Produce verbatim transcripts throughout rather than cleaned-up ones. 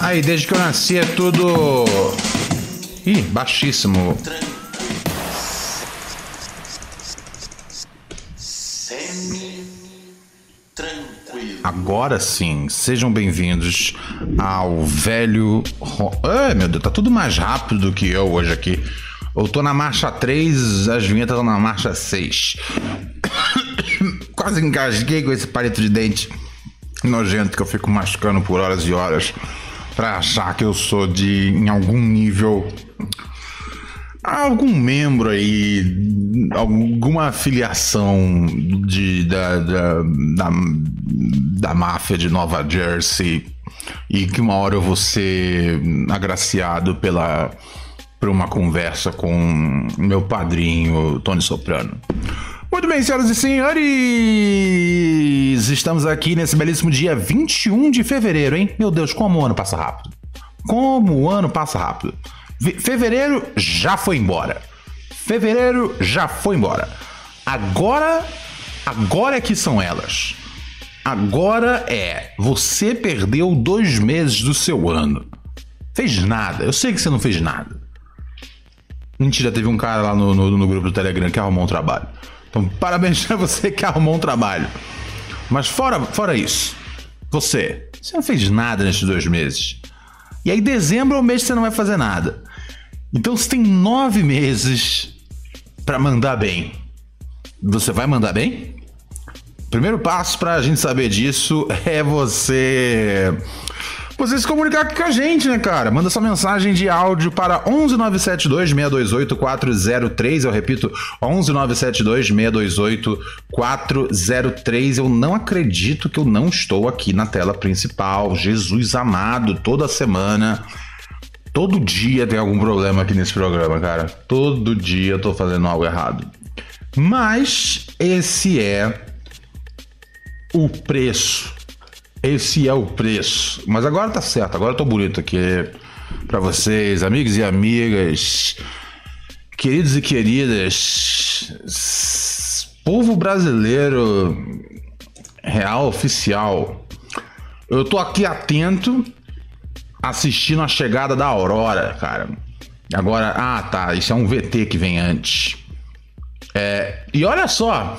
Aí, desde que eu nasci é tudo... Ih, baixíssimo. Agora sim, sejam bem-vindos ao velho... Ai, meu Deus, tá tudo mais rápido do que eu hoje aqui. Eu tô na marcha três, as vinhetas estão na marcha seis. Quase engasguei com esse palito de dente nojento que eu fico mascando por horas e horas pra achar que eu sou de, em algum nível, algum membro aí, alguma afiliação de, da, da, da, da máfia de Nova Jersey, e que uma hora eu vou ser agraciado pela, por uma conversa com meu padrinho Tony Soprano. Muito bem, senhoras e senhores, estamos aqui nesse belíssimo dia vinte e um de fevereiro, hein? Meu Deus, como o ano passa rápido. Como o ano passa rápido. Fevereiro já foi embora. Fevereiro já foi embora. Agora, agora é que são elas. Agora é, você perdeu dois meses do seu ano. Fez nada, eu sei que você não fez nada. Mentira, teve um cara lá no, no, no grupo do Telegram que arrumou um trabalho. Então, parabéns pra você que arrumou um trabalho. Mas fora, fora isso, você, você não fez nada nesses dois meses. E aí dezembro é o mês que você não vai fazer nada. Então você tem nove meses pra mandar bem. Você vai mandar bem? Primeiro passo pra gente saber disso é você... Você se comunicar aqui com a gente, né, cara? Manda sua mensagem de áudio para onze nove sete dois, seis dois oito, quatro zero três. Eu repito, onze nove sete dois, seis dois oito, quatro zero três. Eu não acredito que eu não estou aqui na tela principal. Jesus amado, toda semana, todo dia tem algum problema aqui nesse programa, cara. Todo dia eu tô fazendo algo errado. Mas esse é o preço. Esse é o preço. Mas agora tá certo, agora eu tô bonito aqui pra vocês, amigos e amigas, queridos e queridas, povo brasileiro real oficial. Eu tô aqui atento, assistindo a chegada da Aurora, cara. Agora, ah tá, isso é um V T que vem antes. É, e olha só,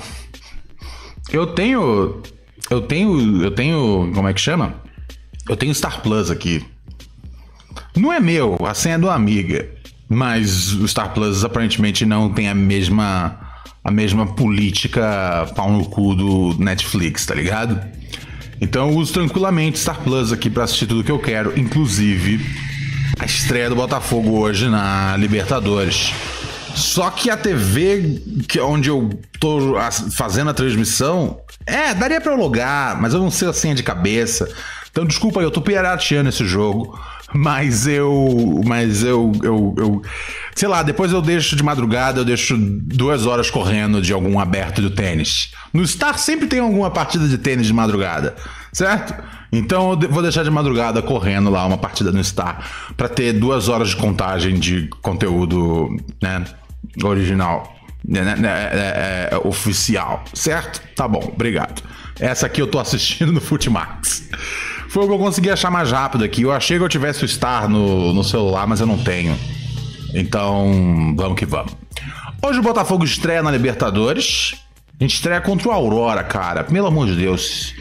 eu tenho... Eu tenho, eu tenho, como é que chama? Eu tenho Star Plus aqui. Não é meu, a senha é de uma amiga. Mas o Star Plus aparentemente não tem a mesma, a mesma política pau no cu do Netflix, tá ligado? Então eu uso tranquilamente Star Plus aqui pra assistir tudo que eu quero, inclusive a estreia do Botafogo hoje na Libertadores. Só que a T V que, onde eu tô fazendo a transmissão, é, daria pra eu logar, mas eu não sei a senha de cabeça. Então desculpa aí, eu tô pirateando esse jogo. Mas eu... Mas eu, eu, eu... Sei lá, depois eu deixo de madrugada, eu deixo duas horas correndo de algum aberto do tênis. No Star sempre tem alguma partida de tênis de madrugada, certo? Então eu vou deixar de madrugada correndo lá uma partida no Star pra ter duas horas de contagem de conteúdo, né, original, né, né, é, é, é, oficial, certo? Tá bom, obrigado. Essa aqui eu tô assistindo no Futimax. Foi o que eu consegui achar mais rápido aqui. Eu achei que eu tivesse o Star no, no celular, mas eu não tenho. Então, vamos que vamos. Hoje o Botafogo estreia na Libertadores. A gente estreia contra o Aurora, cara. Pelo amor de Deus.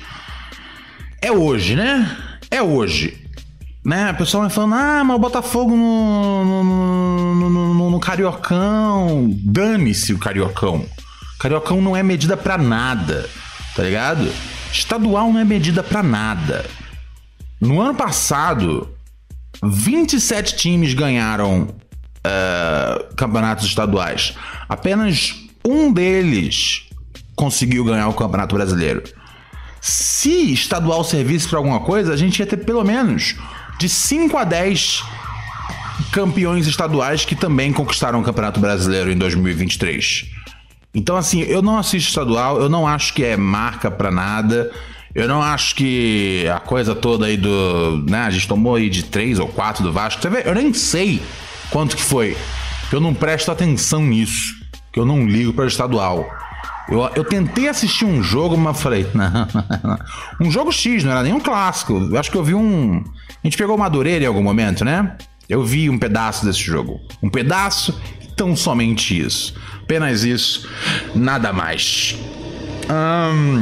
É hoje, né? É hoje. Né? O pessoal vai falando, ah, mas o Botafogo no, no, no, no, no, no Cariocão. Dane-se o Cariocão. Cariocão não é medida pra nada, tá ligado? Estadual não é medida pra nada. No ano passado, vinte e sete times ganharam uh, campeonatos estaduais. Apenas um deles conseguiu ganhar o Campeonato Brasileiro. Se estadual servisse para alguma coisa, a gente ia ter pelo menos de cinco a dez campeões estaduais que também conquistaram o Campeonato Brasileiro em dois mil e vinte e três. Então, assim, eu não assisto estadual, eu não acho que é marca pra nada, eu não acho que a coisa toda aí do... né, a gente tomou aí de três ou quatro do Vasco, você vê, eu nem sei quanto que foi, eu não presto atenção nisso, que eu não ligo para estadual. Eu, eu tentei assistir um jogo, mas falei, não, não, não. Um jogo X, não era nem um clássico. Eu acho que eu vi um... A gente pegou o Madureira em algum momento, né? Eu vi um pedaço desse jogo. Um pedaço, tão somente isso. Apenas isso, nada mais. Hum...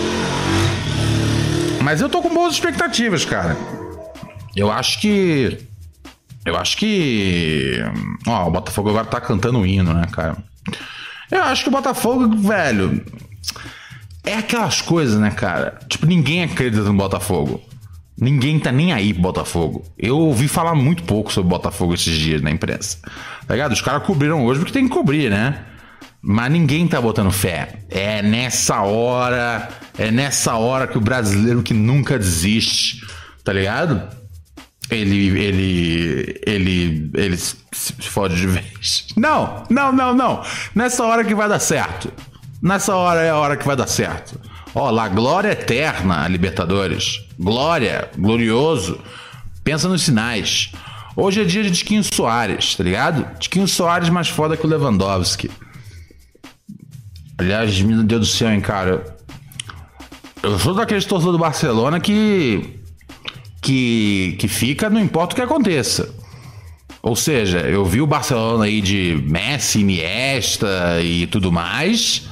Mas eu tô com boas expectativas, cara. Eu acho que... Eu acho que... Ó, o Botafogo agora tá cantando o hino, né, cara? Eu acho que o Botafogo, velho... É aquelas coisas, né, cara? Tipo, ninguém acredita no Botafogo. Ninguém tá nem aí pro Botafogo. Eu ouvi falar muito pouco sobre o Botafogo esses dias na imprensa. Tá ligado? Os caras cobriram hoje porque tem que cobrir, né? Mas ninguém tá botando fé. É nessa hora... É nessa hora que o brasileiro que nunca desiste, tá ligado? Ele, ele, ele, ele se fode de vez. Não, não, não, não. Nessa hora que vai dar certo. Nessa hora é a hora que vai dar certo. Ó, lá, glória eterna a Libertadores. Glória, glorioso. Pensa nos sinais. Hoje é dia de Tiquinho Soares, tá ligado? Tiquinho Soares mais foda que o Lewandowski. Aliás, meu Deus do céu, hein, cara. Eu sou daqueles torcedores do Barcelona que... Que, que fica, não importa o que aconteça. Ou seja, eu vi o Barcelona aí de Messi, Iniesta e tudo mais,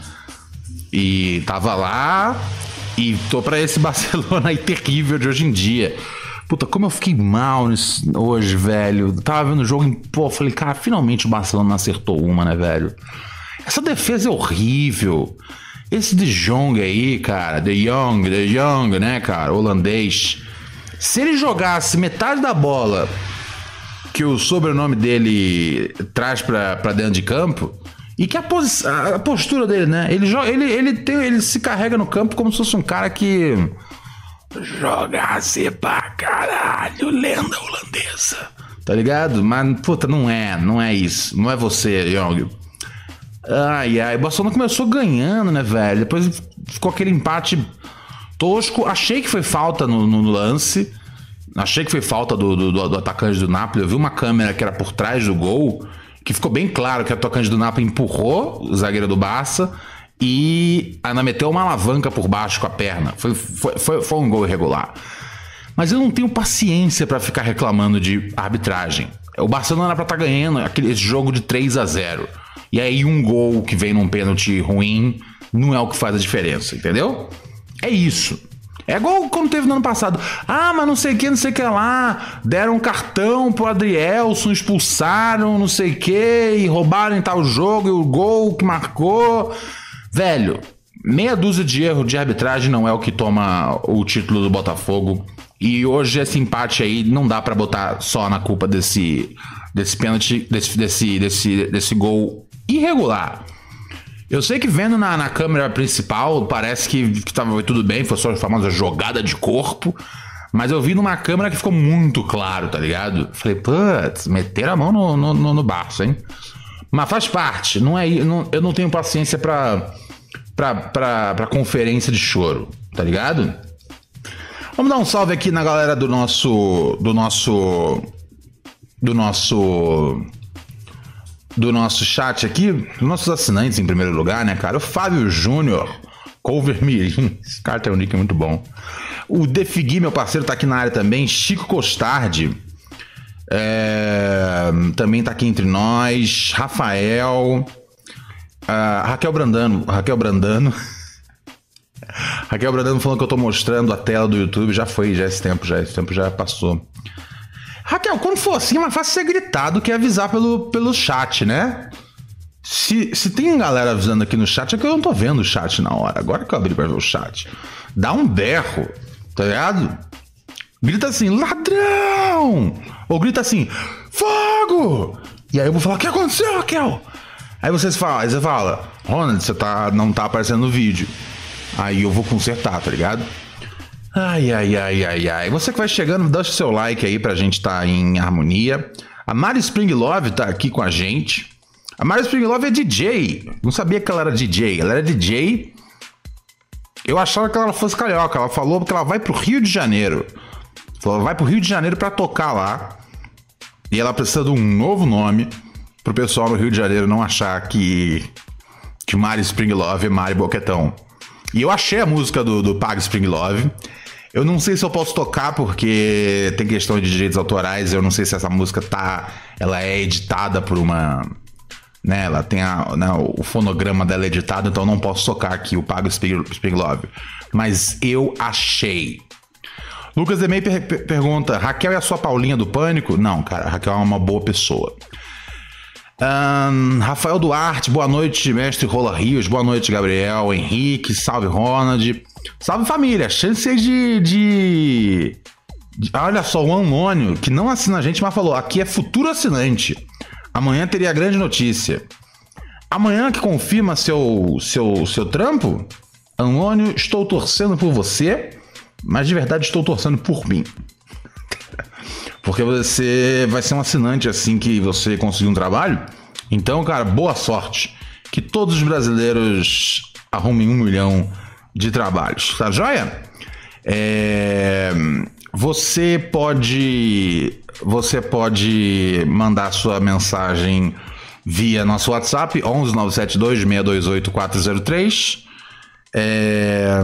e tava lá, e tô pra esse Barcelona aí terrível de hoje em dia. Puta, como eu fiquei mal nesse, hoje, velho. Tava vendo o jogo e, pô, falei, cara, finalmente o Barcelona acertou uma, né, velho? Essa defesa é horrível. Esse De Jong aí, cara, De Jong, De Jong, né, cara, holandês. Se ele jogasse metade da bola que o sobrenome dele traz pra, pra dentro de campo, e que a, posi- a postura dele, né? Ele, joga, ele, ele, tem, ele se carrega no campo como se fosse um cara que joga assim pra caralho, lenda holandesa. Tá ligado? Mas, puta, não é, não é isso. Não é você, Young. Ai, ai, o Barcelona começou ganhando, né, velho? Depois ficou aquele empate... tosco, achei que foi falta no, no lance, achei que foi falta do, do, do atacante do Napoli. Eu vi uma câmera que era por trás do gol, que ficou bem claro que o atacante do Napoli empurrou o zagueiro do Barça e ainda meteu uma alavanca por baixo com a perna. Foi, foi, foi, foi um gol irregular. Mas eu não tenho paciência pra ficar reclamando de arbitragem. O Barcelona era pra estar ganhando aquele jogo de três a zero. E aí um gol que vem num pênalti ruim não é o que faz a diferença, entendeu? É isso. É igual quando teve no ano passado. Ah, mas não sei o que, não sei o que lá. Deram um cartão pro Adrielson, expulsaram, não sei o que, e roubaram em tal jogo, e o gol que marcou. Velho, meia dúzia de erros de arbitragem não é o que toma o título do Botafogo. E hoje esse empate aí não dá pra botar só na culpa desse, desse pênalti, desse, desse, desse, desse gol irregular. Eu sei que vendo na, na câmera principal parece que, que tava tudo bem, foi só a famosa jogada de corpo, mas eu vi numa câmera que ficou muito claro, tá ligado? Falei, putz, meteram a mão no, no, no, no Barça, hein? Mas faz parte, não é, não, eu não tenho paciência pra, pra, pra, pra conferência de choro, tá ligado? Vamos dar um salve aqui na galera do nosso, do nosso, do nosso... do nosso chat aqui, dos nossos assinantes em primeiro lugar, né, cara? O Fábio Júnior, Cover Mirim, esse cara tem um nick muito bom. O Defigui, meu parceiro, tá aqui na área também. Chico Costardi, é, também tá aqui entre nós. Rafael, uh, Raquel Brandano, Raquel Brandano, Raquel Brandano falando que eu tô mostrando a tela do YouTube. Já foi, já esse tempo, já esse tempo já passou. Raquel, quando for assim, é mais fácil você gritar do que avisar pelo, pelo chat, né? Se, se tem galera avisando aqui no chat, é que eu não tô vendo o chat na hora. Agora que eu abri pra ver o chat. Dá um berro, tá ligado? Grita assim, ladrão! Ou grita assim, fogo! E aí eu vou falar, o que aconteceu, Raquel? Aí vocês falam, aí você fala, Ronald, você tá, não tá aparecendo no vídeo. Aí eu vou consertar, tá ligado? Ai, ai, ai, ai, ai. Você que vai chegando, deixa o seu like aí pra gente tá em harmonia. A Mari Spring Love tá aqui com a gente. A Mari Spring Love é D J. Não sabia que ela era D J. Ela era D J. Eu achava que ela fosse carioca. Ela falou que ela vai pro Rio de Janeiro. Ela vai pro Rio de Janeiro pra tocar lá. E ela precisa de um novo nome pro pessoal no Rio de Janeiro não achar que... que de Mari Spring Love e Mari Boquetão. E eu achei a música do, do Paga Spring Love. Eu não sei se eu posso tocar porque tem questão de direitos autorais. Eu não sei se essa música tá, ela é editada por uma, né? Ela tem a, né, o fonograma dela editado, então eu não posso tocar aqui o Paga Spring, Spring Love. Mas eu achei. Lucas Demey per- per- pergunta: Raquel é a sua Paulinha do Pânico? Não, cara, a Raquel é uma boa pessoa. Um, Rafael Duarte, boa noite, mestre Rola Rios, boa noite, Gabriel, Henrique, salve Ronald, salve família, chance de, de, de olha só, o Anônio, que não assina a gente, mas falou, aqui é futuro assinante, amanhã teria a grande notícia, amanhã que confirma seu, seu, seu trampo, Anônio, estou torcendo por você, mas de verdade estou torcendo por mim. Porque você vai ser um assinante assim que você conseguir um trabalho. Então, cara, boa sorte. Que todos os brasileiros arrumem um milhão de trabalhos. Tá joia? É... Você pode... Você pode mandar sua mensagem via nosso WhatsApp onze nove sete dois, seis dois oito, quatro zero três. É...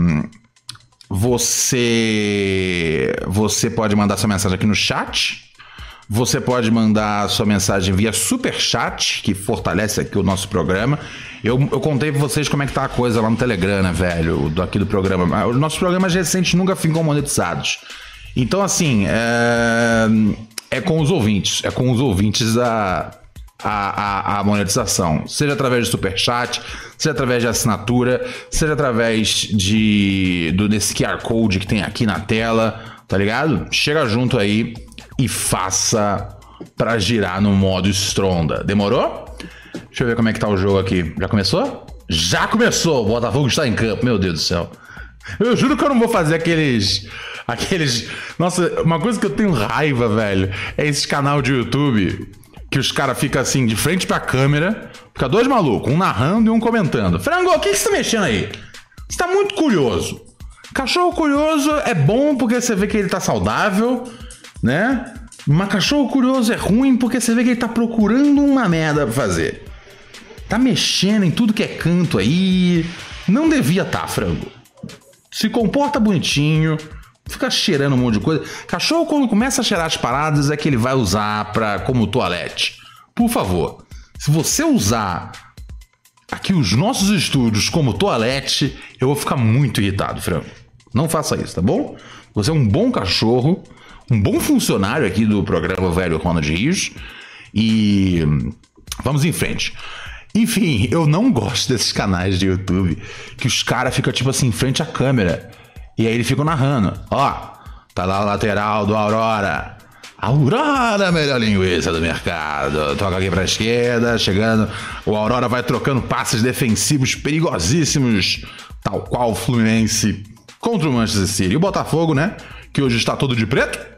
Você, você pode mandar sua mensagem aqui no chat. Você pode mandar sua mensagem via Superchat, que fortalece aqui o nosso programa. Eu, eu contei pra vocês como é que tá a coisa lá no Telegram, né, velho? Do, aqui do programa. Os nossos programas recentes nunca ficam monetizados. Então, assim, é, é com os ouvintes. É com os ouvintes a, a, a, a monetização. Seja através de Superchat, seja através de assinatura, seja através de, do, desse Q R Code que tem aqui na tela, tá ligado? Chega junto aí e faça pra girar no modo Stronda. Demorou? Deixa eu ver como é que tá o jogo aqui. Já começou? Já começou! O Botafogo está em campo, meu Deus do céu. Eu juro que eu não vou fazer aqueles... Aqueles... Nossa, uma coisa que eu tenho raiva, velho, é esse canal de YouTube que os caras ficam assim, de frente pra câmera, fica dois malucos, um narrando e um comentando. Frango, o que, que você tá mexendo aí? Você tá muito curioso. Cachorro curioso é bom porque você vê que ele tá saudável, né? Mas cachorro curioso é ruim porque você vê que ele tá procurando uma merda pra fazer. Tá mexendo em tudo que é canto aí. Não devia tá, frango. Se comporta bonitinho, fica cheirando um monte de coisa. Cachorro, quando começa a cheirar as paradas, é que ele vai usar pra, como toalete. Por favor, se você usar aqui os nossos estúdios como toalete, eu vou ficar muito irritado, frango. Não faça isso, tá bom? Você é um bom cachorro, um bom funcionário aqui do programa Velho Ronald Rios. E vamos em frente. Enfim, eu não gosto desses canais de YouTube que os caras ficam tipo assim, em frente à câmera. E aí eles ficam narrando. Ó, tá lá o lateral do Aurora. Aurora, melhor linguiça do mercado. Toca aqui pra esquerda, chegando. O Aurora vai trocando passes defensivos perigosíssimos, tal qual o Fluminense contra o Manchester City. E o Botafogo, né, que hoje está todo de preto,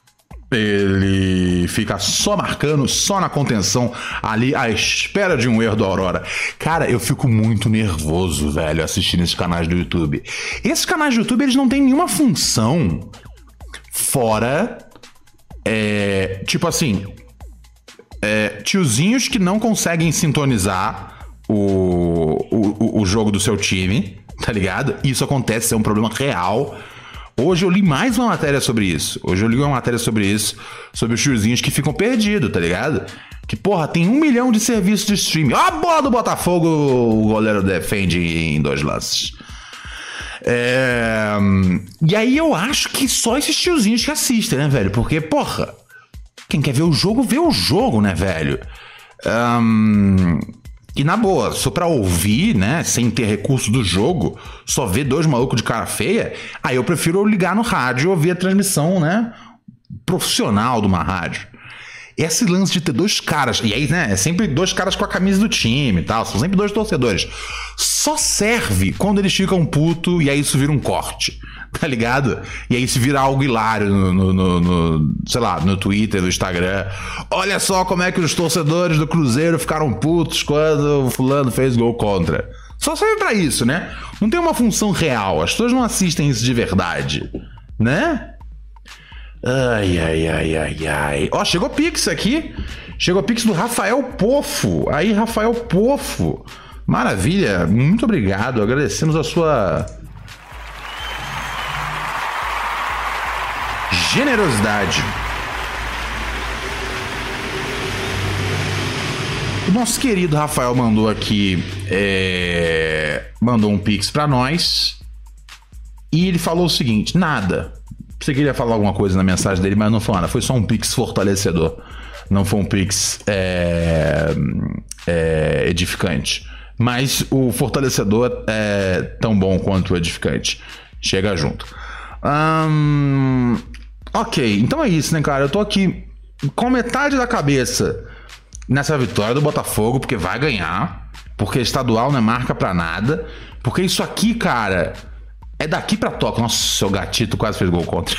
ele fica só marcando, só na contenção, ali à espera de um erro do Aurora. Cara, eu fico muito nervoso, velho, assistindo esses canais do YouTube. Esses canais do YouTube, eles não têm nenhuma função fora, é, tipo assim, é, tiozinhos que não conseguem sintonizar o, o, o jogo do seu time, tá ligado? Isso acontece, é um problema real. Hoje eu li mais uma matéria sobre isso. Hoje eu li uma matéria sobre isso, sobre os tiozinhos que ficam perdidos, tá ligado? Que, porra, tem um milhão de serviços de streaming. Ó, a bola do Botafogo, o goleiro defende em dois lances. É... E aí eu acho que só esses tiozinhos que assistem, né, velho? Porque, porra, quem quer ver o jogo, vê o jogo, né, velho? Um... E na boa, só pra ouvir, né, sem ter recurso do jogo, só ver dois malucos de cara feia, aí eu prefiro ligar no rádio e ouvir a transmissão, né, profissional de uma rádio. Esse lance de ter dois caras, e aí, né, é sempre dois caras com a camisa do time e tal, são sempre dois torcedores, só serve quando eles ficam putos e aí isso vira um corte, tá ligado? E aí isso vira algo hilário no, no, no, no, sei lá, no Twitter, no Instagram. Olha só como é que os torcedores do Cruzeiro ficaram putos quando o fulano fez gol contra. Só serve pra isso, né? Não tem uma função real, as pessoas não assistem isso de verdade, né? Ai, ai, ai, ai, ai. Ó, chegou Pix aqui. Chegou Pix do Rafael Pofo. Aí, Rafael Pofo. Maravilha, muito obrigado. Agradecemos a sua generosidade. O nosso querido Rafael mandou aqui, é, mandou um pix pra nós e ele falou o seguinte: nada. Pensei que ele ia falar alguma coisa na mensagem dele, mas não foi nada. Foi só um pix fortalecedor. Não foi um pix é, é, edificante. Mas o fortalecedor é tão bom quanto o edificante. Chega junto. Hum, ok, então é isso, né, cara? Eu tô aqui com metade da cabeça nessa vitória do Botafogo, porque vai ganhar, porque estadual não é marca pra nada, porque isso aqui, cara, é daqui pra Tóquio. Nossa, seu gatito quase fez gol contra.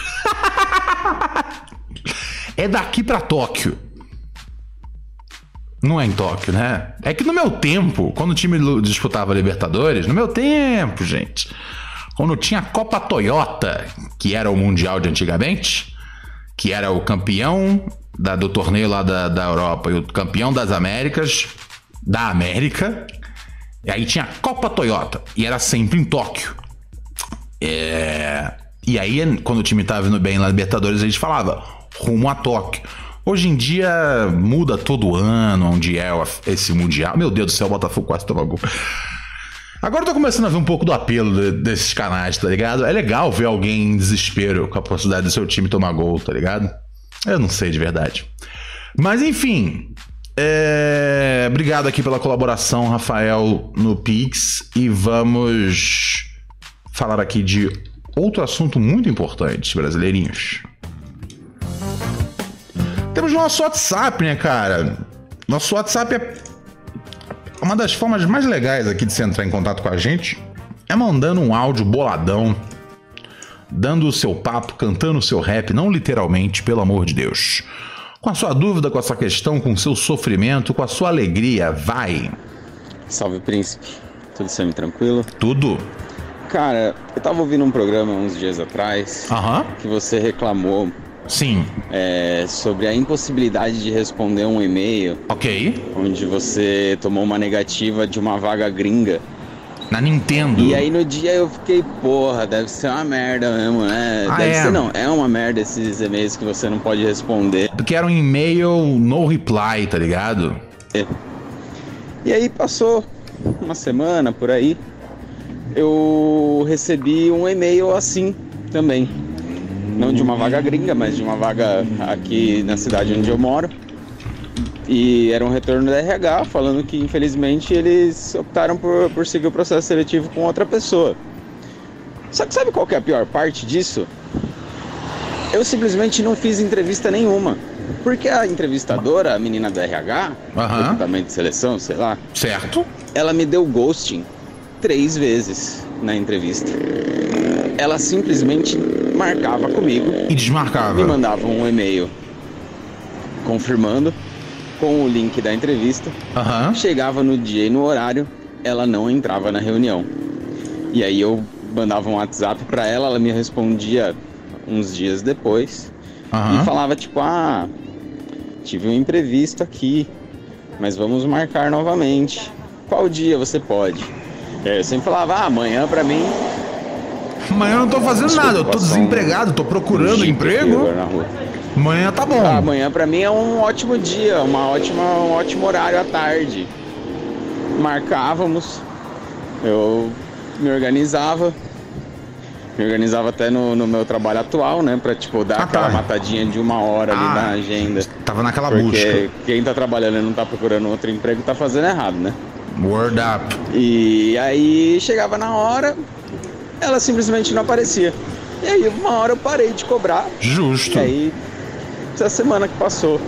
É daqui pra Tóquio. Não é em Tóquio, né? É que no meu tempo, quando o time disputava Libertadores, no meu tempo, gente, quando tinha a Copa Toyota, que era o Mundial de antigamente, que era o campeão Da, do torneio lá da, da Europa e o campeão das Américas, da América, e aí tinha a Copa Toyota, e era sempre em Tóquio. É... E aí, quando o time tava vindo bem na Libertadores, a gente falava, rumo a Tóquio. Hoje em dia, muda todo ano onde é esse Mundial. Meu Deus do céu, o Botafogo quase toma gol. Agora eu tô começando a ver um pouco do apelo de, desses canais, tá ligado? É legal ver alguém em desespero com a possibilidade do seu time tomar gol, tá ligado? Eu não sei de verdade. Mas enfim, é... obrigado aqui pela colaboração, Rafael, no Pix. E vamos falar aqui de outro assunto muito importante, brasileirinhos. Temos nosso WhatsApp, né, cara? Nosso WhatsApp é uma das formas mais legais aqui de você entrar em contato com a gente. É mandando um áudio boladão, dando o seu papo, cantando o seu rap, não literalmente, pelo amor de Deus. Com a sua dúvida, com a sua questão, com o seu sofrimento, com a sua alegria, vai. Salve, príncipe. Tudo semi-tranquilo? Tudo. Cara, eu tava ouvindo um programa uns dias atrás, Aham. que você reclamou Sim. é, sobre a impossibilidade de responder um e-mail, Ok. onde você tomou uma negativa de uma vaga gringa. Na Nintendo. E aí no dia eu fiquei, porra, deve ser uma merda mesmo, né? Ah, deve é? ser não, é uma merda esses e-mails que você não pode responder. Porque era um e-mail no reply, tá ligado? E aí passou uma semana por aí, eu recebi um e-mail assim também. Não de uma vaga gringa, mas de uma vaga aqui na cidade onde eu moro. E era um retorno da R H falando que, infelizmente, eles optaram por, por seguir o processo seletivo com outra pessoa. Só que sabe qual que é a pior parte disso? Eu simplesmente não fiz entrevista nenhuma. Porque a entrevistadora, a menina da R H, Aham. recrutamento de seleção, sei lá, Certo. ela me deu ghosting três vezes na entrevista. Ela simplesmente marcava comigo, E desmarcava. me mandava um e-mail confirmando com o link da entrevista. Aham. Chegava no dia e no horário, ela não entrava na reunião. E aí eu mandava um WhatsApp pra ela, ela me respondia uns dias depois Aham. e falava tipo, ah, tive um imprevisto aqui, mas vamos marcar novamente. Qual dia você pode? E aí eu sempre falava, ah, amanhã pra mim. Amanhã eu não tô fazendo Desculpa, nada, eu tô passou um- desempregado, tô procurando um jeep aqui emprego. agora na rua. Amanhã tá bom. Ah, amanhã pra mim é um ótimo dia, uma ótima, um ótimo horário à tarde. Marcávamos, eu me organizava, me organizava até no, no meu trabalho atual, né? Pra tipo, dar Ah, aquela tá. matadinha de uma hora ali Ah, na agenda. Tava naquela Porque busca. quem tá trabalhando e não tá procurando outro emprego tá fazendo errado, né? Word up. E aí chegava na hora, ela simplesmente não aparecia. E aí uma hora eu parei de cobrar. Justo. E aí, essa semana que passou,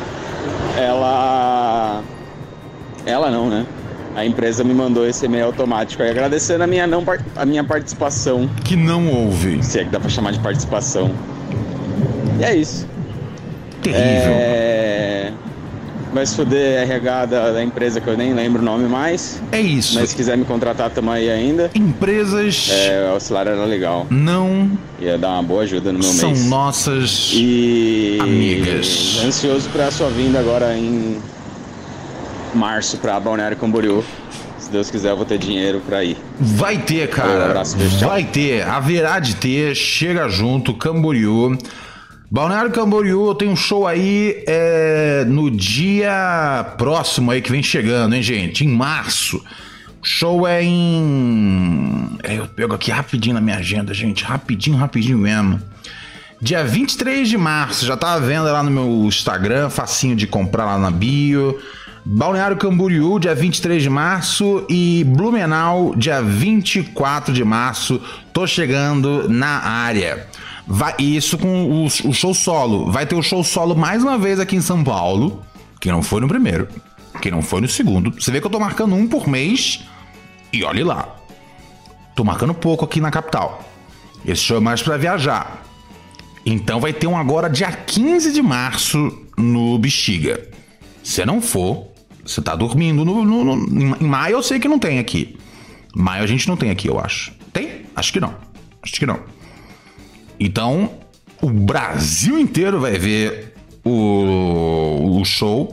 ela... Ela não, né? A empresa me mandou esse e-mail automático aí, agradecendo a minha, não, par- a minha participação. Que não houve. Se é que dá pra chamar de participação. E é isso. Terrível. É... Vai se fuder R H da, da empresa que eu nem lembro o nome mais. É isso. Mas se quiser me contratar, tamo aí ainda. Empresas É, o salário era legal. não Ia dar uma boa ajuda no meu são mês. nossas E amigas. ansioso para a sua vinda agora em março para Balneário Camboriú. Se Deus quiser, eu vou ter dinheiro pra ir. Vai ter, cara. Um abraço, vai ter. Haverá de ter. Chega junto, Camboriú. Balneário Camboriú, eu tenho um show aí é, no dia próximo aí que vem chegando, hein, gente? Em março. O show é em... É, eu pego aqui rapidinho na minha agenda, gente. Rapidinho, rapidinho mesmo. Dia vinte e três de março. Já tá à venda lá no meu Instagram. Facinho de comprar lá na bio. Balneário Camboriú, dia vinte e três de março. E Blumenau, dia vinte e quatro de março. Tô chegando na área. Vai, isso com o, o show solo. Vai ter o show solo mais uma vez aqui em São Paulo. Que não foi no primeiro. Que não foi no segundo. Você vê que eu tô marcando um por mês. E olhe lá. Tô marcando pouco aqui na capital. Esse show é mais pra viajar. Então vai ter um agora dia quinze de março no Bexiga. Se não for, você tá dormindo. No, no, no, em maio eu sei que não tem aqui. Maio a gente não tem aqui, eu acho. Tem? Acho que não. Acho que não. Então, o Brasil inteiro vai ver o, o show,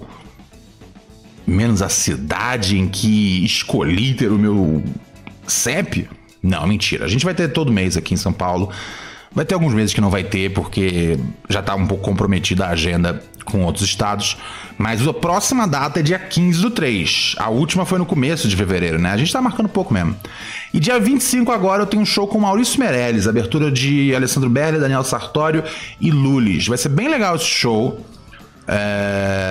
menos a cidade em que escolhi ter o meu C E P. Não, mentira. A gente vai ter todo mês aqui em São Paulo. Vai ter alguns meses que não vai ter, porque já tá um pouco comprometida a agenda com outros estados. Mas a próxima data é dia quinze do três. A última foi no começo de fevereiro, né? A gente tá marcando pouco mesmo. E dia vinte e cinco agora eu tenho um show com Maurício Meirelles. Abertura de Alessandro Berli, Daniel Sartório e Lulis. Vai ser bem legal esse show. É...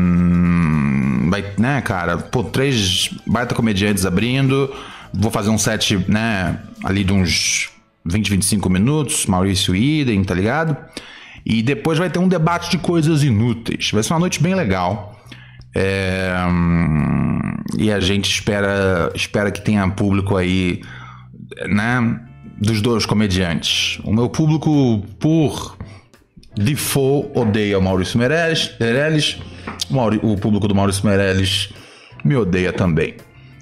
Vai, né, cara? Pô, três baita comediantes abrindo. Vou fazer um set, né, ali de uns vinte, vinte e cinco minutos. Maurício idem, tá ligado? E depois vai ter um debate de coisas inúteis. Vai ser uma noite bem legal. É... E a gente espera, espera que tenha público aí, né, dos dois comediantes. O meu público, por default, odeia o Maurício Meirelles. Meirelles. O, Mauri... o público do Maurício Meirelles me odeia também.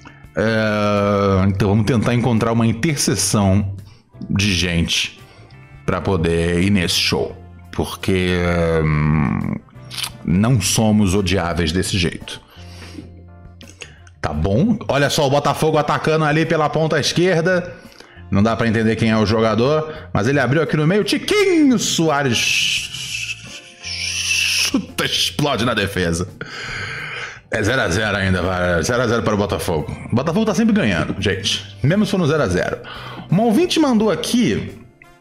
É... Então vamos tentar encontrar uma interseção de gente para poder ir nesse show. Porque hum, não somos odiáveis desse jeito. Tá bom? Olha só o Botafogo atacando ali pela ponta esquerda. Não dá pra entender quem é o jogador, mas ele abriu aqui no meio. Tiquinho Soares chuta, explode na defesa. É zero a zero ainda, vai. zero a zero para o Botafogo. O Botafogo tá sempre ganhando, gente. Mesmo se for no zero a zero. Uma ouvinte mandou aqui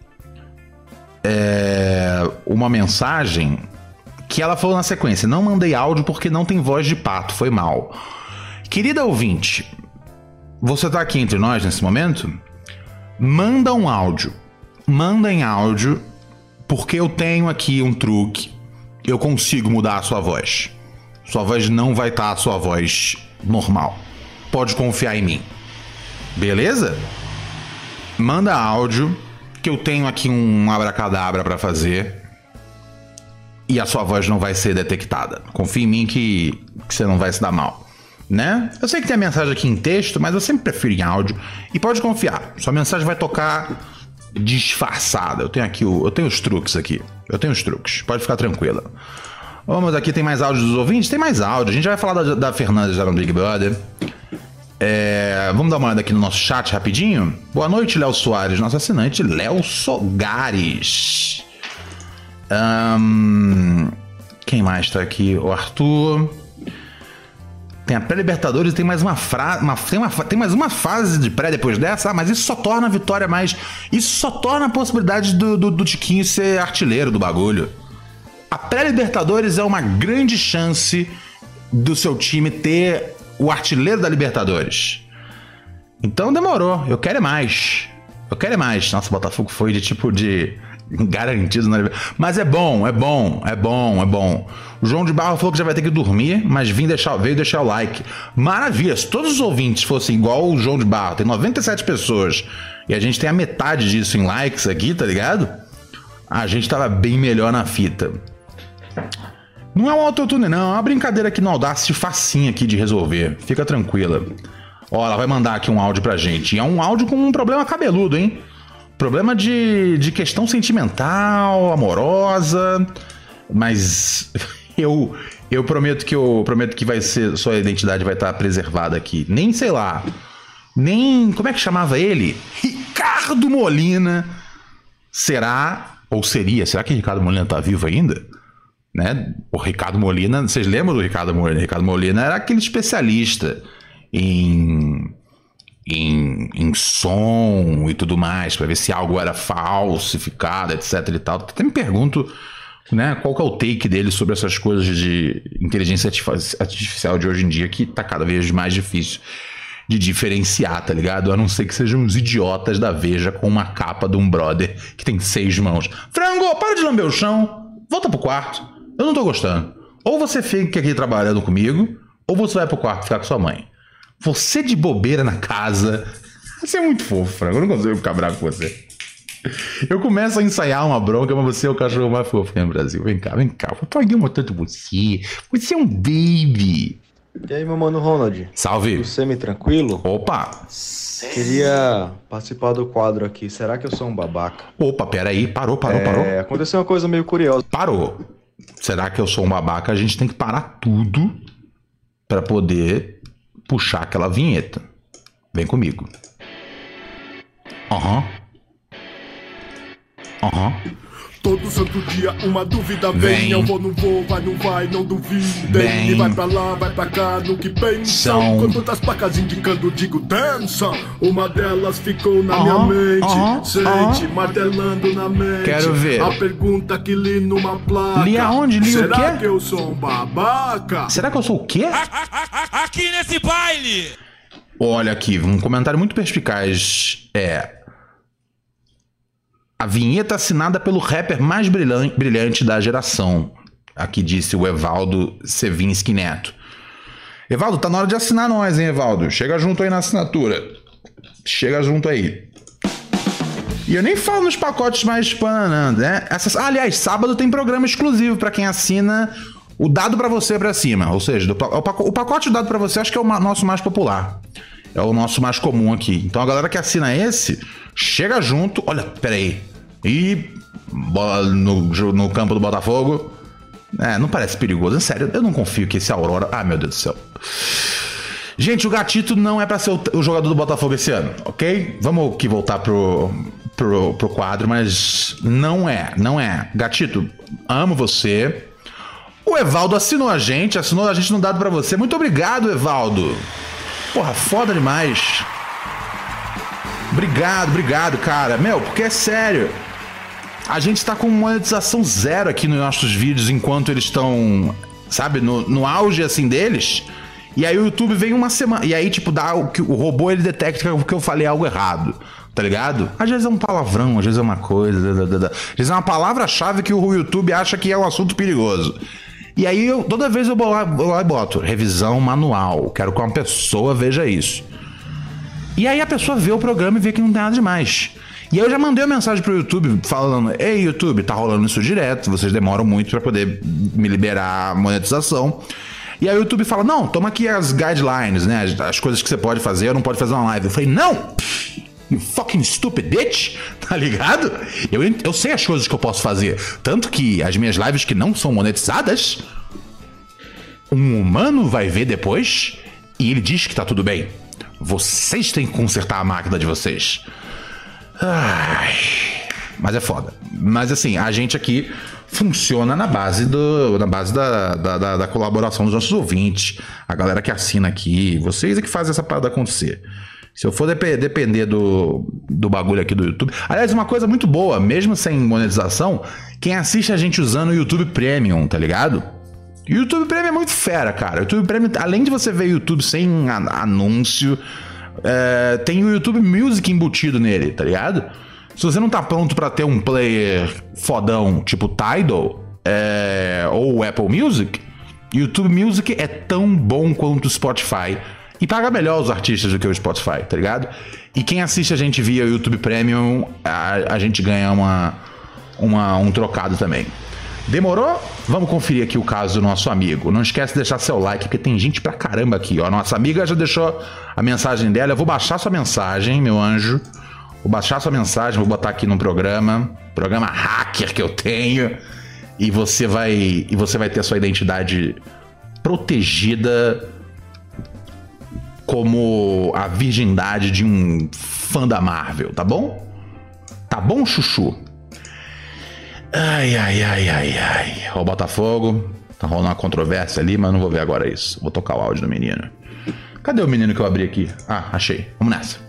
é, uma mensagem que ela falou na sequência: não mandei áudio porque não tem voz de pato, foi mal. Querida ouvinte, você tá aqui entre nós nesse momento? Manda um áudio. Manda em áudio, porque eu tenho aqui um truque. Eu consigo mudar a sua voz. Sua voz não vai estar a sua voz normal. Pode confiar em mim. Beleza? Manda áudio, que eu tenho aqui um abracadabra pra fazer. E a sua voz não vai ser detectada. Confia em mim que, que você não vai se dar mal. Né? Eu sei que tem a mensagem aqui em texto, mas eu sempre prefiro em áudio. E pode confiar, sua mensagem vai tocar disfarçada. Eu tenho aqui o, eu tenho os truques aqui. Eu tenho os truques, pode ficar tranquila. Vamos aqui, tem mais áudio dos ouvintes? Tem mais áudio. A gente vai falar da, da Fernanda já no Big Brother. É, vamos dar uma olhada aqui no nosso chat rapidinho. Boa noite, Léo Soares, nosso assinante Léo Sogares. Um, quem mais tá aqui? O Arthur. Tem a pré-Libertadores e tem mais uma, fra... uma... Tem, uma... tem mais uma fase de pré depois dessa. Ah, mas isso só torna a vitória mais... Isso só torna a possibilidade do, do, do Tiquinho ser artilheiro do bagulho. A pré-Libertadores é uma grande chance do seu time ter o artilheiro da Libertadores. Então demorou. Eu quero é mais. Eu quero é mais. Nossa, o Botafogo foi de tipo de... garantido na Libertadores. Mas é bom, é bom, é bom, é bom. O João de Barro falou que já vai ter que dormir, mas vim deixar, veio deixar o like. Maravilha, se todos os ouvintes fossem igual o João de Barro, tem noventa e sete pessoas, e a gente tem a metade disso em likes aqui, tá ligado? A gente tava bem melhor na fita. Não é um autotune não, é uma brincadeira aqui no Audacity facinha aqui de resolver. Fica tranquila. Ó, ela vai mandar aqui um áudio pra gente. E é um áudio com um problema cabeludo, hein? Problema de, de questão sentimental, amorosa. Mas eu, Eu prometo que eu prometo que vai ser, sua identidade vai estar preservada aqui. Nem, sei lá, nem, como é que chamava ele? Ricardo Molina será, ou seria, será que Ricardo Molina tá vivo ainda? Né? O Ricardo Molina, vocês lembram do Ricardo Molina? Ricardo Molina era aquele especialista em, em, em som e tudo mais, para ver se algo era falsificado, etc e tal. Até me pergunto, né, qual que é o take dele sobre essas coisas de inteligência artificial de hoje em dia, que tá cada vez mais difícil de diferenciar, tá ligado? A não ser que sejam uns idiotas da Veja com uma capa de um brother que tem seis mãos. Frango, para de lamber o chão, volta pro quarto, eu não tô gostando. Ou você fica aqui trabalhando comigo, ou você vai pro quarto ficar com sua mãe. Você de bobeira na casa, você é muito fofo, Frango, eu não consigo ficar bravo com você. Eu começo a ensaiar uma bronca, mas você é o cachorro mais fofo aqui no Brasil. Vem cá, vem cá. Eu paguei uma tanto você. Você é um baby. E aí, meu mano Ronald? Salve. Você me tranquilo? Opa. Queria participar do quadro aqui. Será que eu sou um babaca? Opa, peraí. Parou, parou, é, parou. Aconteceu uma coisa meio curiosa. Parou. Será que eu sou um babaca? A gente tem que parar tudo pra poder puxar aquela vinheta. Vem comigo. Aham. Uhum. Aham. Uhum. Todo santo dia uma dúvida vem, vem. Eu vou, não vou, vai, não vai, não duvidem. Bem. E vai pra lá, vai pra cá, no que pensam. São. Com tantas placas indicando, digo dança. Uma delas ficou na Uhum. minha mente, Uhum. sente, Uhum. martelando na mente. Quero ver. A pergunta que li numa placa. Li aonde? Li o quê? Será que eu sou um babaca? Será que eu sou o quê? Aqui nesse baile! Olha aqui, um comentário muito perspicaz é... A vinheta assinada pelo rapper mais brilhante da geração. Aqui disse o Evaldo Sevinski Neto. Evaldo, tá na hora de assinar nós, hein, Evaldo? Chega junto aí na assinatura. Chega junto aí. E eu nem falo nos pacotes mais spam, né? Essas... Ah, aliás, sábado tem programa exclusivo pra quem assina o Dado Pra Você pra cima. Ou seja, o pacote Dado Pra Você acho que é o nosso mais popular. É o nosso mais comum aqui. Então a galera que assina esse, chega junto. Olha, peraí. E bola no, no campo do Botafogo. É, não parece perigoso. É sério, eu não confio que esse Aurora... Ah, meu Deus do céu. Gente, o Gatito não é pra ser o, o jogador do Botafogo esse ano, ok? Vamos aqui voltar pro, pro, pro quadro, mas não é, não é. Gatito, amo você. O Evaldo assinou a gente, assinou a gente no Dado Pra Você. Muito obrigado, Evaldo. Porra, foda demais. Obrigado, obrigado, cara. Meu, porque é sério. A gente tá com monetização zero aqui nos nossos vídeos enquanto eles estão, sabe, no, no auge, assim, deles. E aí o YouTube vem uma semana... E aí, tipo, dá o, o robô, ele detecta que eu falei algo errado, tá ligado? Às vezes é um palavrão, às vezes é uma coisa... Da, da, da. Às vezes é uma palavra-chave que o YouTube acha que é um assunto perigoso. E aí, eu, toda vez eu vou lá, vou lá e boto revisão manual. Quero que uma pessoa veja isso. E aí a pessoa vê o programa e vê que não tem nada demais. E aí eu já mandei uma mensagem pro YouTube falando: ei, YouTube, tá rolando isso direto, vocês demoram muito pra poder me liberar a monetização. E aí o YouTube fala: não, toma aqui as guidelines, né, as, as coisas que você pode fazer ou não pode fazer uma live. Eu falei: não! You fucking stupid bitch, tá ligado? Eu, eu sei as coisas que eu posso fazer. Tanto que as minhas lives que não são monetizadas, um humano vai ver depois e ele diz que tá tudo bem. Vocês têm que consertar a máquina de vocês. Ai, mas é foda. Mas assim, a gente aqui funciona na base, do, na base da, da, da, da colaboração dos nossos ouvintes. A galera que assina aqui. Vocês é que fazem essa parada acontecer. Se eu for dep- depender do, do bagulho aqui do YouTube... Aliás, uma coisa muito boa, mesmo sem monetização, quem assiste a gente usando o YouTube Premium, tá ligado? O YouTube Premium é muito fera, cara. O YouTube Premium, além de você ver YouTube sem anúncio, é, tem o YouTube Music embutido nele, tá ligado? Se você não tá pronto pra ter um player fodão, tipo Tidal, é, ou o Apple Music, YouTube Music é tão bom quanto o Spotify. E paga melhor os artistas do que o Spotify, tá ligado? E quem assiste a gente via YouTube Premium, a, a gente ganha uma, uma, um trocado também. Demorou? Vamos conferir aqui o caso do nosso amigo. Não esquece de deixar seu like, porque tem gente pra caramba aqui, ó. Nossa amiga já deixou a mensagem dela. Eu vou baixar sua mensagem, meu anjo. Vou baixar sua mensagem, vou botar aqui no programa. Programa hacker que eu tenho. E você vai, e você vai ter a sua identidade protegida como a virgindade de um fã da Marvel, tá bom? Tá bom, chuchu? Ai, ai, ai, ai, ai. Ó, o Botafogo. Tá rolando uma controvérsia ali, mas não vou ver agora isso. Vou tocar o áudio do menino. Cadê o menino que eu abri aqui? Ah, achei. Vamos nessa.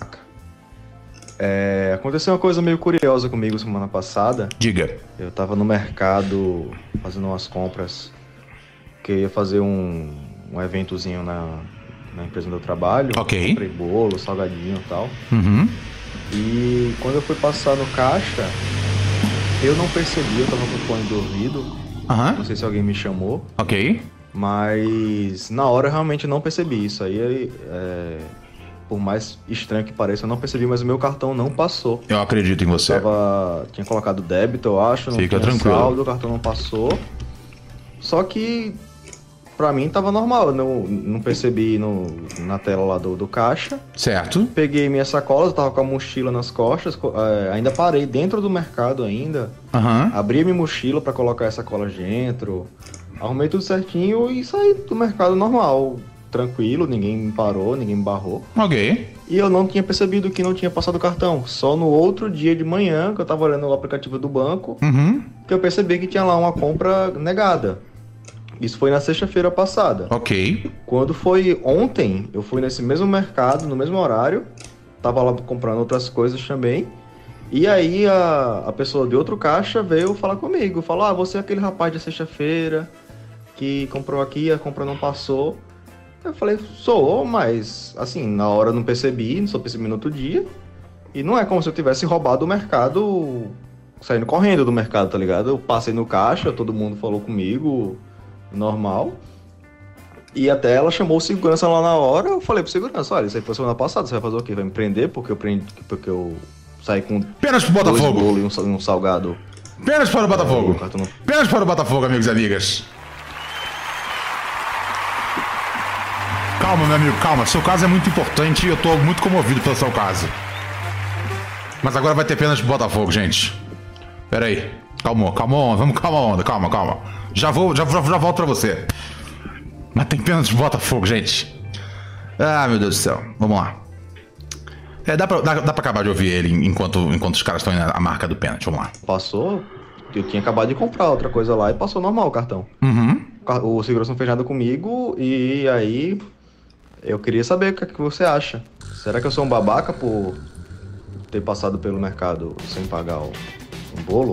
É, aconteceu uma coisa meio curiosa comigo semana passada. Diga. Eu tava no mercado fazendo umas compras, que eu ia fazer um, um eventozinho na, na empresa onde eu trabalho. Ok. Comprei bolo, salgadinho e tal. Uhum. E quando eu fui passar no caixa, eu não percebi, eu tava com o fone do ouvido. Aham. Não sei se alguém me chamou. Ok. Mas na hora eu realmente não percebi isso. Aí, é, por mais estranho que pareça, eu não percebi, mas o meu cartão não passou. Eu acredito em você. Tava, tinha colocado débito, eu acho, não Fica tinha tranquilo. saldo, o cartão não passou. Só que pra mim tava normal, eu não, não percebi no, na tela lá do, do caixa. Certo. Peguei minhas sacolas, eu tava com a mochila nas costas, co- é, ainda parei dentro do mercado ainda. Aham. Abri minha mochila pra colocar as sacolas dentro. Arrumei tudo certinho e saí do mercado normal, tranquilo, ninguém me parou, ninguém me barrou. Ok. E eu não tinha percebido que não tinha passado o cartão. Só no outro dia de manhã, que eu tava olhando o aplicativo do banco, Uhum. que eu percebi que tinha lá uma compra negada. Isso foi na sexta-feira passada. Ok. Quando foi ontem, eu fui nesse mesmo mercado, no mesmo horário, tava lá comprando outras coisas também. E aí a, a pessoa de outro caixa veio falar comigo, falou: ah, você é aquele rapaz de sexta-feira que comprou aqui, a compra não passou. Eu falei: sou, mas assim, na hora eu não percebi, só percebi no outro dia. E não é como se eu tivesse roubado o mercado, saindo correndo do mercado, tá ligado? Eu passei no caixa, todo mundo falou comigo, normal. E até ela chamou o segurança lá na hora, eu falei pro segurança: olha, isso aí foi semana passada, você vai fazer o quê? Vai me prender porque eu, prendi, porque eu saí com Pênalti pro dois Botafogo. bolos e um, sal- um salgado. Pênalti para o É, o Botafogo. cartão não- Pênalti para o Botafogo, amigos e amigas. Calma, meu amigo, calma. Seu caso é muito importante e eu tô muito comovido pelo seu caso. Mas agora vai ter pênalti pro Botafogo, gente. Pera aí. Calma, calma, vamos calma onda, calma, calma. Já vou, já, já, já volto pra você. Mas tem pênalti pro Botafogo, gente. Ah, meu Deus do céu. Vamos lá. É, dá pra, dá, dá pra acabar de ouvir ele enquanto, enquanto os caras estão indo na marca do pênalti. Vamos lá. Passou, eu tinha acabado de comprar outra coisa lá e passou normal o cartão. Uhum. O car- O segurança não fez nada comigo e aí eu queria saber o que, é que você acha. Será que eu sou um babaca por ter passado pelo mercado sem pagar o, um bolo?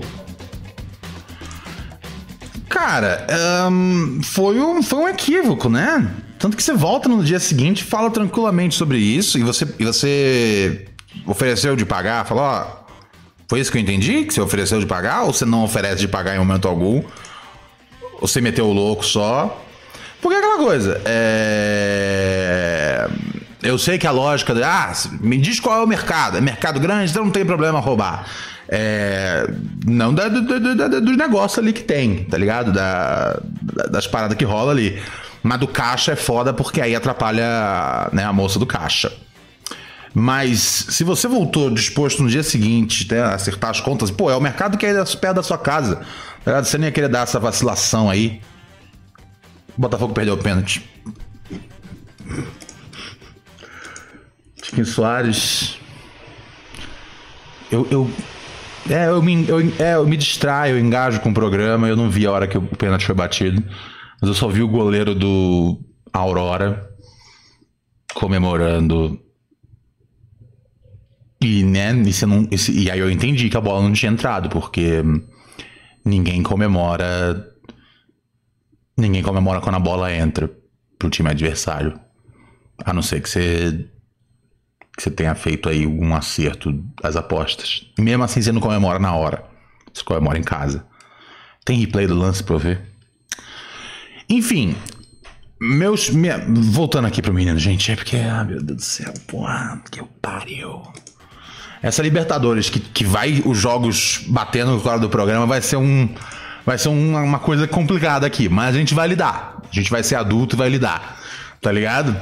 Cara, ahn, foi, um, foi um equívoco, né? Tanto que você volta no dia seguinte, fala tranquilamente sobre isso e você, e você ofereceu de pagar, falou, ó, foi isso que eu entendi? Que você ofereceu de pagar ou você não oferece de pagar em momento algum? Ou você meteu o louco só? Porque é aquela coisa, é... eu sei que a lógica de, ah, me diz qual é o mercado, é mercado grande, então não tem problema roubar. É, não da, do, do, do, do negócio ali que tem, tá ligado? Da, da- das paradas que rola ali. Mas do caixa é foda porque aí atrapalha, né, a moça do caixa. Mas se você voltou disposto no dia seguinte, né, a acertar as contas, pô, é o mercado que é perto da sua casa, tá ligado? Você nem ia querer dar essa vacilação aí. O Botafogo perdeu o pênalti. Tiquinho Soares. Eu, eu, é, eu, me, eu, é, eu me distraio, eu engajo com o programa. Eu não vi a hora que o pênalti foi batido. Mas eu só vi o goleiro do Aurora comemorando. E, né, e, você não, esse- e aí eu entendi que a bola não tinha entrado, porque ninguém comemora. Ninguém comemora quando a bola entra pro time adversário. A não ser que você. Que você tenha feito aí algum acerto das apostas. E mesmo assim você não comemora na hora. Você comemora em casa. Tem replay do lance pra eu ver? Enfim. Meus. Minha, voltando aqui pro menino, gente. É porque. Ah, meu Deus do céu. Porra, que eu pariu. Essa Libertadores que, que vai os jogos batendo no quadro do programa vai ser um. Vai ser uma, uma coisa complicada aqui. Mas a gente vai lidar. A gente vai ser adulto e vai lidar. Tá ligado?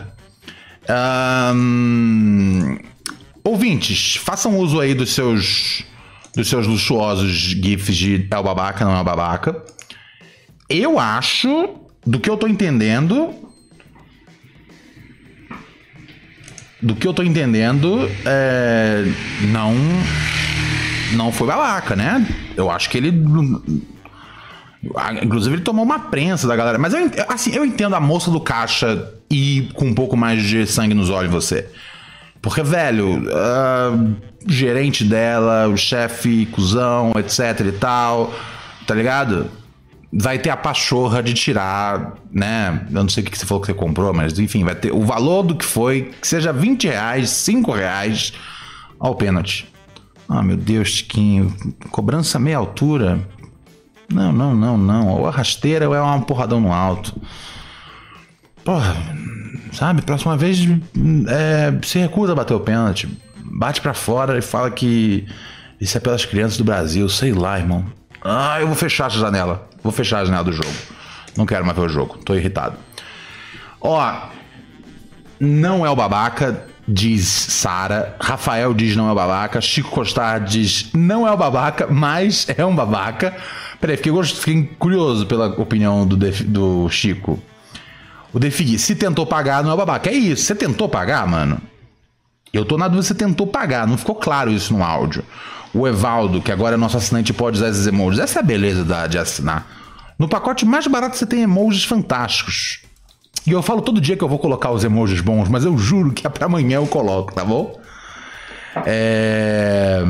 Ahn, ouvintes, façam uso aí dos seus dos seus luxuosos gifs de é o babaca, não é o babaca. Eu acho do que eu tô entendendo... Do que eu tô entendendo, é, não... Não foi babaca, né? Eu acho que ele... Inclusive ele tomou uma prensa da galera. Mas eu, assim, eu entendo a moça do caixa ir com um pouco mais de sangue nos olhos em você. Porque, velho, uh, gerente dela, o chefe, cuzão, etc e tal, tá ligado? Vai ter a pachorra de tirar, né? Eu não sei o que você falou que você comprou, mas enfim, vai ter o valor do que foi, que seja vinte reais, cinco reais ao pênalti. Ah, meu Deus, Tiquinho, cobrança meia altura. Não, não, não, não. Ou a rasteira ou é uma porradão no alto. Porra, sabe? Próxima vez é, se recusa a bater o pênalti. Bate pra fora e fala que isso é pelas crianças do Brasil. Sei lá, irmão. Ah, eu vou fechar essa janela. Vou fechar a janela do jogo. Não quero mais ver o jogo. Tô irritado. Ó, não é o babaca, diz Sara. Rafael diz não é o babaca. Chico Costar diz não é o babaca, mas é um babaca. Peraí, fiquei, fiquei curioso pela opinião do, Def, do Chico. O Defigui, se tentou pagar, não é o babaca. É isso, você tentou pagar, mano? Eu tô na dúvida se você tentou pagar. Não ficou claro isso no áudio. O Evaldo, que agora é nosso assinante, pode usar esses emojis. Essa é a beleza da, de assinar. No pacote mais barato você tem emojis fantásticos. E eu falo todo dia que eu vou colocar os emojis bons, mas eu juro que é pra amanhã eu coloco, tá bom? É...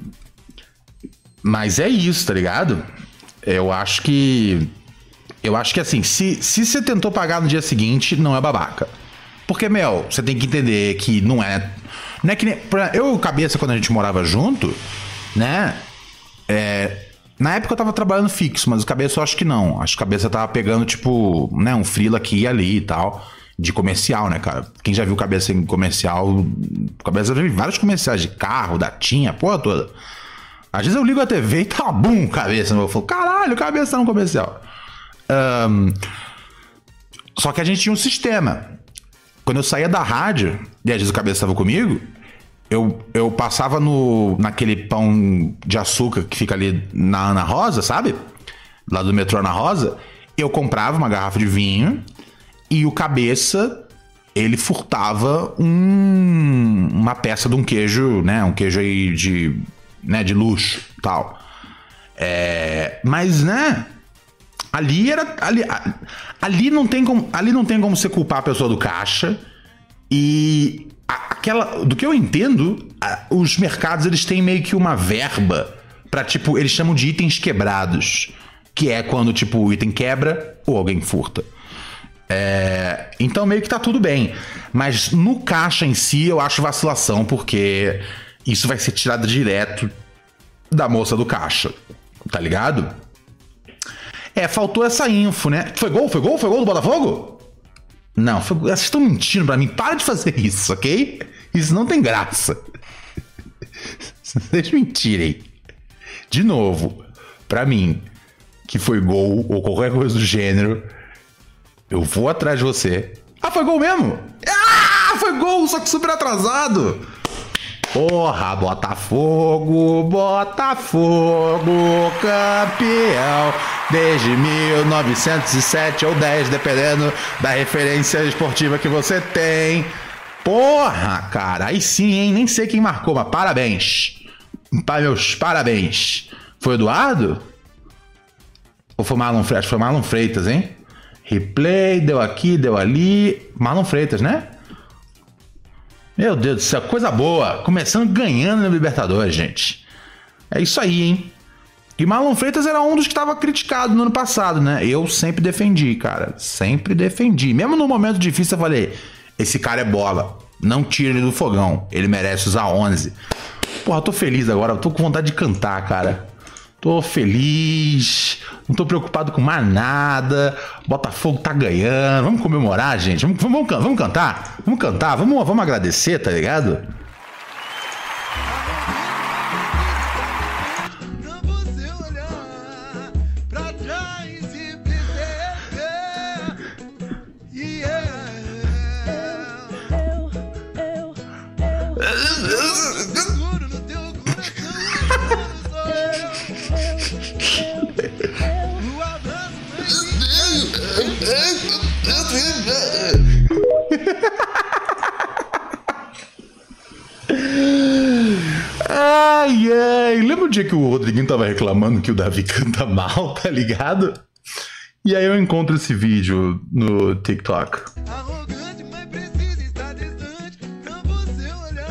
Mas é isso, tá ligado? Eu acho que... Eu acho que assim, se, se você tentou pagar no dia seguinte, não é babaca. Porque, meu, você tem que entender que não é... Não é que nem... Eu e o Cabeça, quando a gente morava junto, né? É... Na época eu tava trabalhando fixo, mas o Cabeça eu acho que não. Acho que o Cabeça tava pegando, tipo, né, um freela aqui e ali e tal. De comercial, né, cara? Quem já viu o Cabeça em comercial... O Cabeça já viu vários comerciais de carro, da Tinha, porra toda. Às vezes eu ligo a T V e tá bum, Cabeça. Eu falo, caralho, o Cabeça tá no comercial. Um... Só que a gente tinha um sistema. Quando eu saía da rádio, e às vezes o Cabeça tava comigo... Eu, eu passava no, naquele pão de açúcar que fica ali na Ana Rosa, sabe? Lá do metrô Ana Rosa. Eu comprava uma garrafa de vinho e o Cabeça, ele furtava um, uma peça de um queijo, né? Um queijo aí de, né, de luxo e tal. É, mas, né? Ali era... Ali, ali, não tem como, ali não tem como você culpar a pessoa do caixa. E... Aquela, do que eu entendo, os mercados eles têm meio que uma verba pra, tipo, eles chamam de itens quebrados, que é quando, tipo, o item quebra ou alguém furta. É, então meio que tá tudo bem. Mas no caixa em si eu acho vacilação, porque isso vai ser tirado direto da moça do caixa, tá ligado? É, faltou essa info, né? Foi gol? Foi gol? Foi gol do Botafogo? Não, foi... vocês estão mentindo pra mim. Para de fazer isso, ok? Isso não tem graça. Vocês mentirem. De novo, pra mim, que foi gol ou qualquer coisa do gênero, eu vou atrás de você. Ah, foi gol mesmo? Ah, foi gol, só que super atrasado. Porra, Botafogo, Botafogo, campeão desde mil novecentos e sete ou dez, dependendo da referência esportiva que você tem. Porra, cara, aí sim, hein? Nem sei quem marcou, mas parabéns. Meus parabéns. Foi o Eduardo? Ou foi Marlon Freitas? Acho que foi Marlon Freitas, hein? Replay, deu aqui, deu ali. Marlon Freitas, né? Meu Deus do céu, coisa boa. Começando ganhando na Libertadores, gente. É isso aí, hein? E Marlon Freitas era um dos que estava criticado no ano passado, né? Eu sempre defendi, cara. Sempre defendi. Mesmo no momento difícil eu falei, esse cara é bola. Não tira ele do fogão. Ele merece usar onze. Porra, tô feliz agora. Eu tô com vontade de cantar, cara. Tô feliz. Não tô preocupado com mais nada. Botafogo tá ganhando. Vamos comemorar, gente. Vamos, vamos, vamos cantar. Vamos cantar. Vamos, vamos agradecer, tá ligado? Ai, ai. Lembra o dia que o Rodriguinho tava reclamando que o Davi canta mal, tá ligado? E aí eu encontro esse vídeo no TikTok. Arrogante, mas precisa estar distante pra você olhar.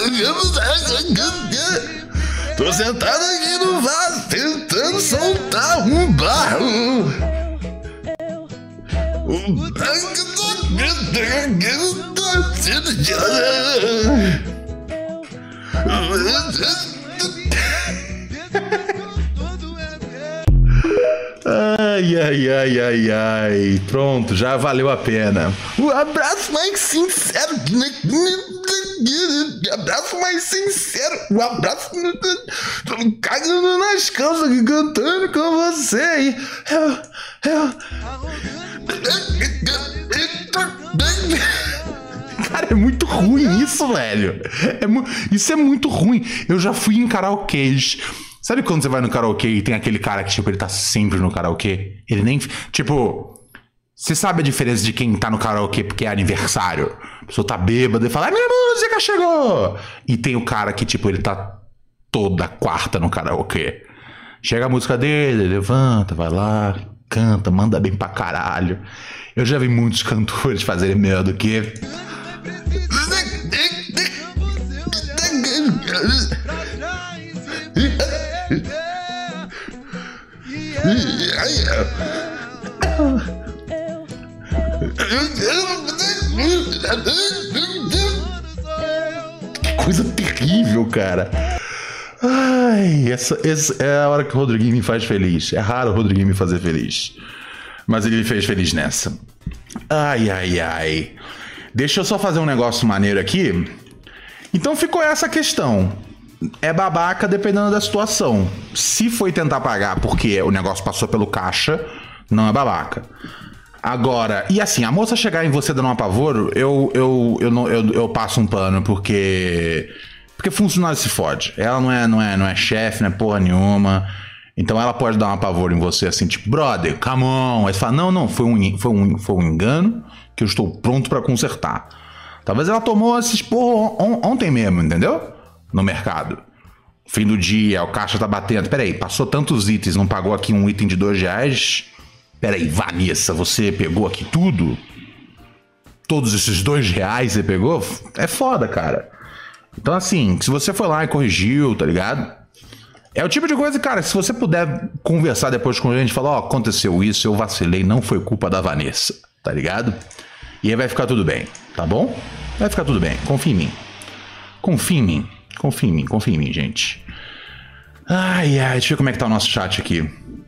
Tô sentado aqui no vaso tentando soltar um barro. Um Ai, ai, ai, ai, ai. Pronto, já valeu a pena. O abraço mais sincero. Abraço mais sincero. O abraço. Tô cagando nas calças aqui cantando com você. Eu. Eu. Cara, é muito ruim isso, velho. É mu... Isso é muito ruim. Eu já fui em karaokês. Sabe quando você vai no karaokê e tem aquele cara que, tipo, ele tá sempre no karaokê? Ele nem... Tipo, você sabe a diferença de quem tá no karaokê porque é aniversário? A pessoa tá bêbada e fala, ah, minha música chegou! E tem o cara que, tipo, ele tá toda quarta no karaokê. Chega a música dele, ele levanta, vai lá, canta, manda bem pra caralho. Eu já vi muitos cantores fazerem melhor do que... Que coisa terrível, cara. Ai, essa, essa é a hora que o Rodriguinho me faz feliz. É raro o Rodriguinho me fazer feliz, mas ele me fez feliz nessa. Ai, ai, ai. Deixa eu só fazer um negócio maneiro aqui. Então ficou essa questão. É babaca dependendo da situação. Se foi tentar pagar porque o negócio passou pelo caixa, não é babaca. Agora, e assim, a moça chegar em você dando um apavoro, eu, eu, eu, não, eu, eu passo um pano, porque... Porque funcionário se fode. Ela não é, não é, não é chefe, não é porra nenhuma. Então ela pode dar um apavoro em você assim, tipo, brother, come on. Aí você fala, não, não, foi um, foi um, foi um engano que eu estou pronto pra consertar. Talvez ela tomou esses porra on, ontem mesmo, entendeu? No mercado. Fim do dia, o caixa tá batendo. Peraí, passou tantos itens, não pagou aqui um item de dois reais? Peraí, Vanessa, você pegou aqui tudo? Todos esses dois reais você pegou? É foda, cara. Então assim, se você foi lá e corrigiu, tá ligado? É o tipo de coisa, cara, se você puder conversar depois com a gente, falar, ó, oh, aconteceu isso, eu vacilei, não foi culpa da Vanessa, tá ligado? E aí vai ficar tudo bem, tá bom? Vai ficar tudo bem, confia em mim. Confia em mim, confia em mim, confia em mim, gente. Ai, ai, deixa eu ver como é que tá o nosso chat aqui.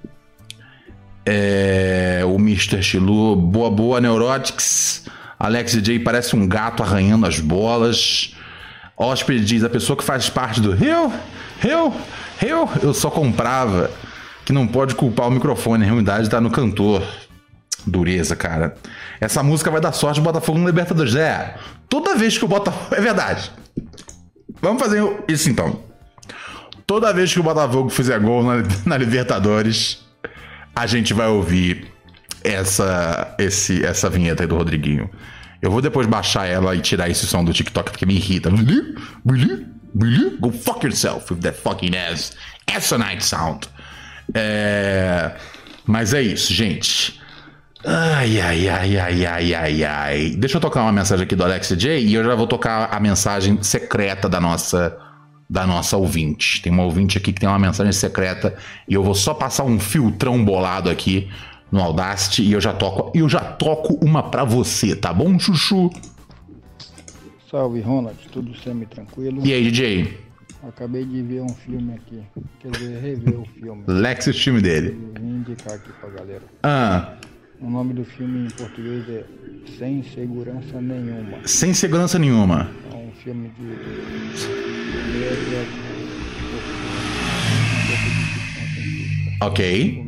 É, o mister Chilu, boa, boa, Neurotics. Alex J parece um gato arranhando as bolas. Hóspede diz, a pessoa que faz parte do Rio, Rio, Rio, eu só comprava. Que não pode culpar o microfone, a realidade tá no cantor. Dureza, cara. Essa música vai dar sorte do Botafogo no Libertadores. É, toda vez que o Botafogo... É verdade. Vamos fazer isso então. Toda vez que o Botafogo fizer gol na, na Libertadores, a gente vai ouvir essa, esse, essa vinheta aí do Rodriguinho. Eu vou depois baixar ela e tirar esse som do TikTok porque me irrita. Really? Really? Really? Go fuck yourself with that fucking ass asinine sound. É... Mas é isso, gente. Ai, ai, ai, ai, ai, ai, ai. Deixa eu tocar uma mensagem aqui do Alex J e eu já vou tocar a mensagem secreta da nossa, da nossa ouvinte. Tem uma ouvinte aqui que tem uma mensagem secreta e eu vou só passar um filtrão bolado aqui no Audacity e eu já toco, eu já toco uma pra você, tá bom, chuchu? Salve, Ronald, tudo semi-tranquilo? E aí, D J? Acabei de ver um filme aqui, quer dizer, rever o filme. Lex, o filme dele. Eu vim indicar aqui pra galera. Ah. O nome do filme em português é Sem Segurança Nenhuma. Sem Segurança Nenhuma. É um filme de... Ok.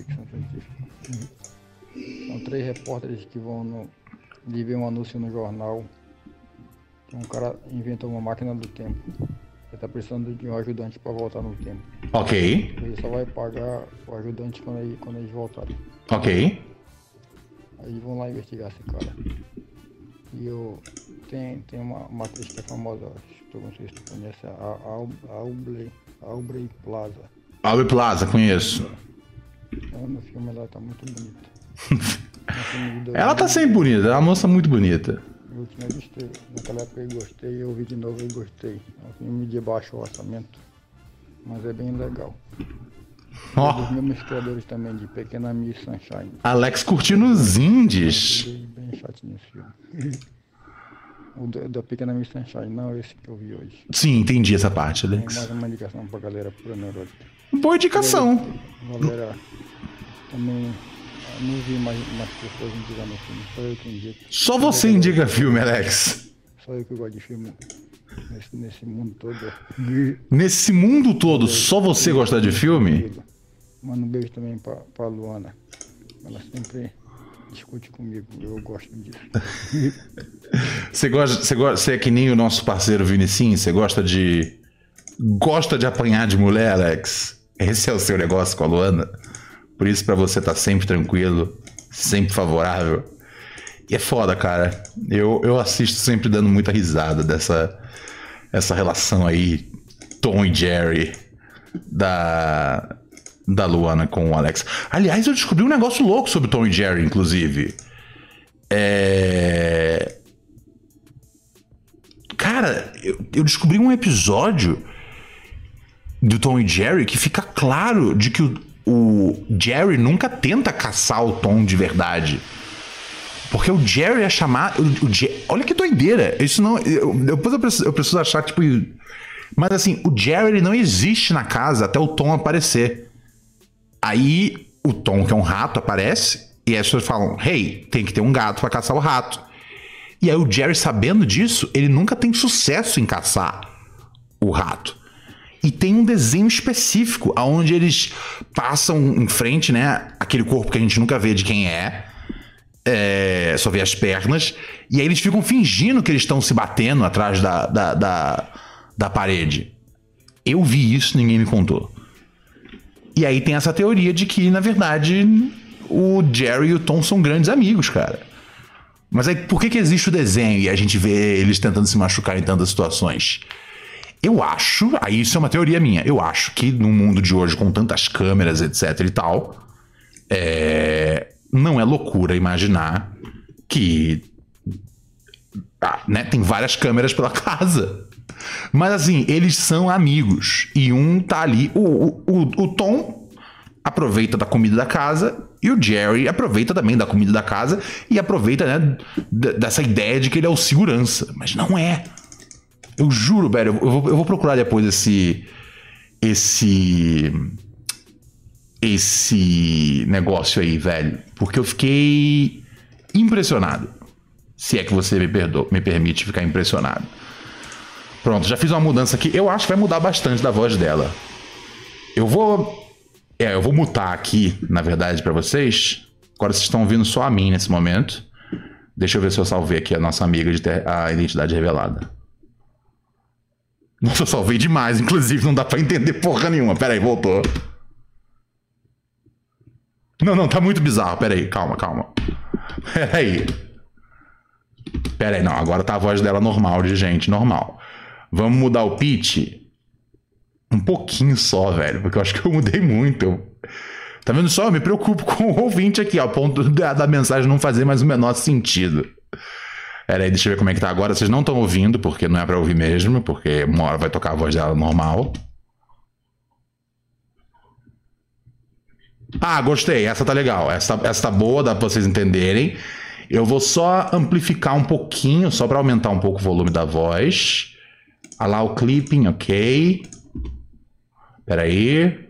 São três repórteres que vão no... de ver um anúncio no jornal. Um cara inventou uma máquina do tempo. Ele tá precisando de um ajudante para voltar no tempo. Ok. Ele só vai pagar o ajudante quando, ele, quando eles voltarem. Ok. Aí eles vão lá investigar esse cara. E eu... Tem, tem uma, uma atriz que é famosa, acho que não sei se tu conhece, a Aubrey Aubrey Plaza. Aubrey Plaza, conheço. Ela no filme ela tá muito bonita. Ela tá sempre bonita, é uma moça muito bonita. Eu tinha visto, naquela época eu gostei, eu vi de novo e gostei. É um filme de baixo orçamento, mas é bem legal. Ó, É dos mesmos criadores também de Pequena Miss Sunshine. Alex curtindo os indies. Bem, bem chatinho esse filme. O da, da Pequena Miss Sunshine, não esse que eu vi hoje. Sim, entendi essa parte, Tem Alex. mais uma indicação pra galera pura neurótica. Boa indicação. Galera, também ah, não vi mais, mais pessoas indicando filme, só eu que indico. Só você indica filme, Alex. Só eu que gosto de filme nesse, nesse mundo todo. Nesse mundo todo, só você gosta de filme? Manda um beijo também pra, pra Luana. Ela sempre discute comigo, eu gosto disso. Você gosta, você gosta, você é que nem o nosso parceiro Vinicinho, você gosta de gosta de apanhar de mulher, Alex? Esse é o seu negócio com a Luana? Por isso pra você tá sempre tranquilo, sempre favorável. E é foda, cara. Eu, eu assisto sempre dando muita risada dessa essa relação aí, Tom e Jerry, da, da Luana com o Alex. Aliás, eu descobri um negócio louco sobre Tom e Jerry, inclusive. É... Cara, eu, eu descobri um episódio do Tom e Jerry que fica claro de que o, o Jerry nunca tenta caçar o Tom de verdade. Porque o Jerry é chamado... O, o Jer... Olha que doideira. Isso não... Eu, depois eu preciso, eu preciso achar, tipo... Mas assim, o Jerry ele não existe na casa até o Tom aparecer. Aí o Tom, que é um rato, aparece. E as pessoas falam... Hey, tem que ter um gato pra caçar o rato. E aí o Jerry, sabendo disso, ele nunca tem sucesso em caçar o rato. E tem um desenho específico onde eles passam em frente, né? Aquele corpo que a gente nunca vê de quem é. É, só vê as pernas. E aí eles ficam fingindo que eles estão se batendo atrás da, da, da, da parede. Eu vi isso, ninguém me contou. E aí tem essa teoria de que, na verdade, o Jerry e o Tom são grandes amigos, cara. Mas aí por que que existe o desenho e a gente vê eles tentando se machucar em tantas situações? Eu acho, aí isso é uma teoria minha, eu acho que no mundo de hoje, com tantas câmeras, etc e tal, é... não é loucura imaginar que ah, né, tem várias câmeras pela casa. Mas assim, eles são amigos. E um tá ali. O, o, o, o Tom aproveita da comida da casa. E o Jerry aproveita também da comida da casa. E aproveita, né, d- dessa ideia de que ele é o segurança. Mas não é. Eu juro, velho. Eu vou, eu vou procurar depois esse. Esse. Esse negócio aí, velho. Porque eu fiquei impressionado. Se é que você me, perdoa, me permite ficar impressionado. Pronto, já fiz uma mudança aqui. Eu acho que vai mudar bastante da voz dela. Eu vou... É, eu vou mutar aqui, na verdade, pra vocês. Agora vocês estão ouvindo só a mim nesse momento. Deixa eu ver se eu salvei aqui a nossa amiga de ter a identidade revelada. Nossa, eu salvei demais. Inclusive, não dá pra entender porra nenhuma. Pera aí, voltou. Não, não, tá muito bizarro. Pera aí, calma, calma. Pera aí. Pera aí, não. Agora tá a voz dela normal, de gente normal. Vamos mudar o pitch um pouquinho só, velho. Porque eu acho que eu mudei muito. Eu... Tá vendo só? Eu me preocupo com o ouvinte aqui, ó. A ponto da, da mensagem não fazer mais o menor sentido. Pera aí, deixa eu ver como é que tá agora. Vocês não estão ouvindo, porque não é pra ouvir mesmo. Porque uma hora vai tocar a voz dela normal. Ah, gostei. Essa tá legal. Essa, essa tá boa, dá pra vocês entenderem. Eu vou só amplificar um pouquinho, só pra aumentar um pouco o volume da voz. Allow clipping, ok. Pera aí.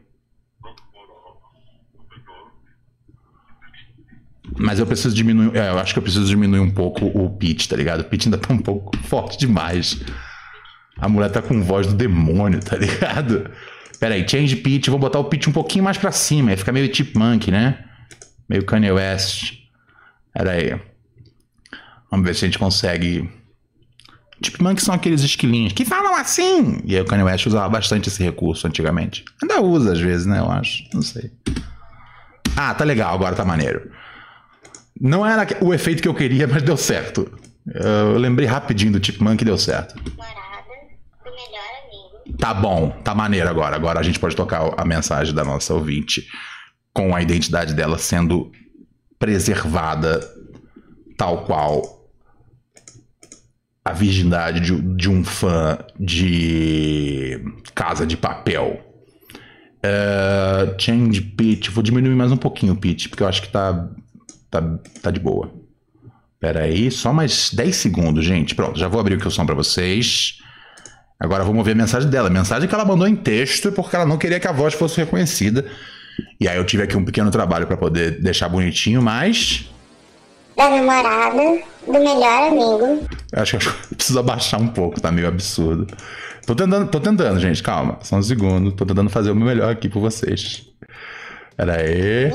Mas eu preciso diminuir... É, eu acho que eu preciso diminuir um pouco o pitch, tá ligado? O pitch ainda tá um pouco forte demais. A mulher tá com voz do demônio, tá ligado? Pera aí, change pitch. Vou botar o pitch um pouquinho mais pra cima. Aí fica meio Chipmunk, né? Meio Kanye West. Pera aí. Vamos ver se a gente consegue... Chipmunk são aqueles esquilinhos que falam assim. E aí o Kanye West usava bastante esse recurso antigamente. Ainda usa às vezes, né? Eu acho. Não sei. Ah, tá legal. Agora tá maneiro. Não era o efeito que eu queria, mas deu certo. Eu lembrei rapidinho do Chipmunk e deu certo. Morada do melhor amigo. Tá bom, tá maneiro agora. Agora a gente pode tocar a mensagem da nossa ouvinte com a identidade dela sendo preservada tal qual a virgindade de, de um fã de Casa de Papel. Uh, change pitch. Vou diminuir mais um pouquinho o pitch, porque eu acho que tá, tá, tá de boa. Pera aí, só mais dez segundos, gente. Pronto, já vou abrir aqui o som pra vocês. Agora vamos ver a mensagem dela. A mensagem que ela mandou em texto, porque ela não queria que a voz fosse reconhecida. E aí eu tive aqui um pequeno trabalho pra poder deixar bonitinho, mas... Da namorada, do melhor amigo. Eu acho que eu preciso abaixar um pouco, tá meio absurdo. Tô tentando, tô tentando, gente, calma. Só um segundo. Tô tentando fazer o meu melhor aqui por vocês. Pera aí.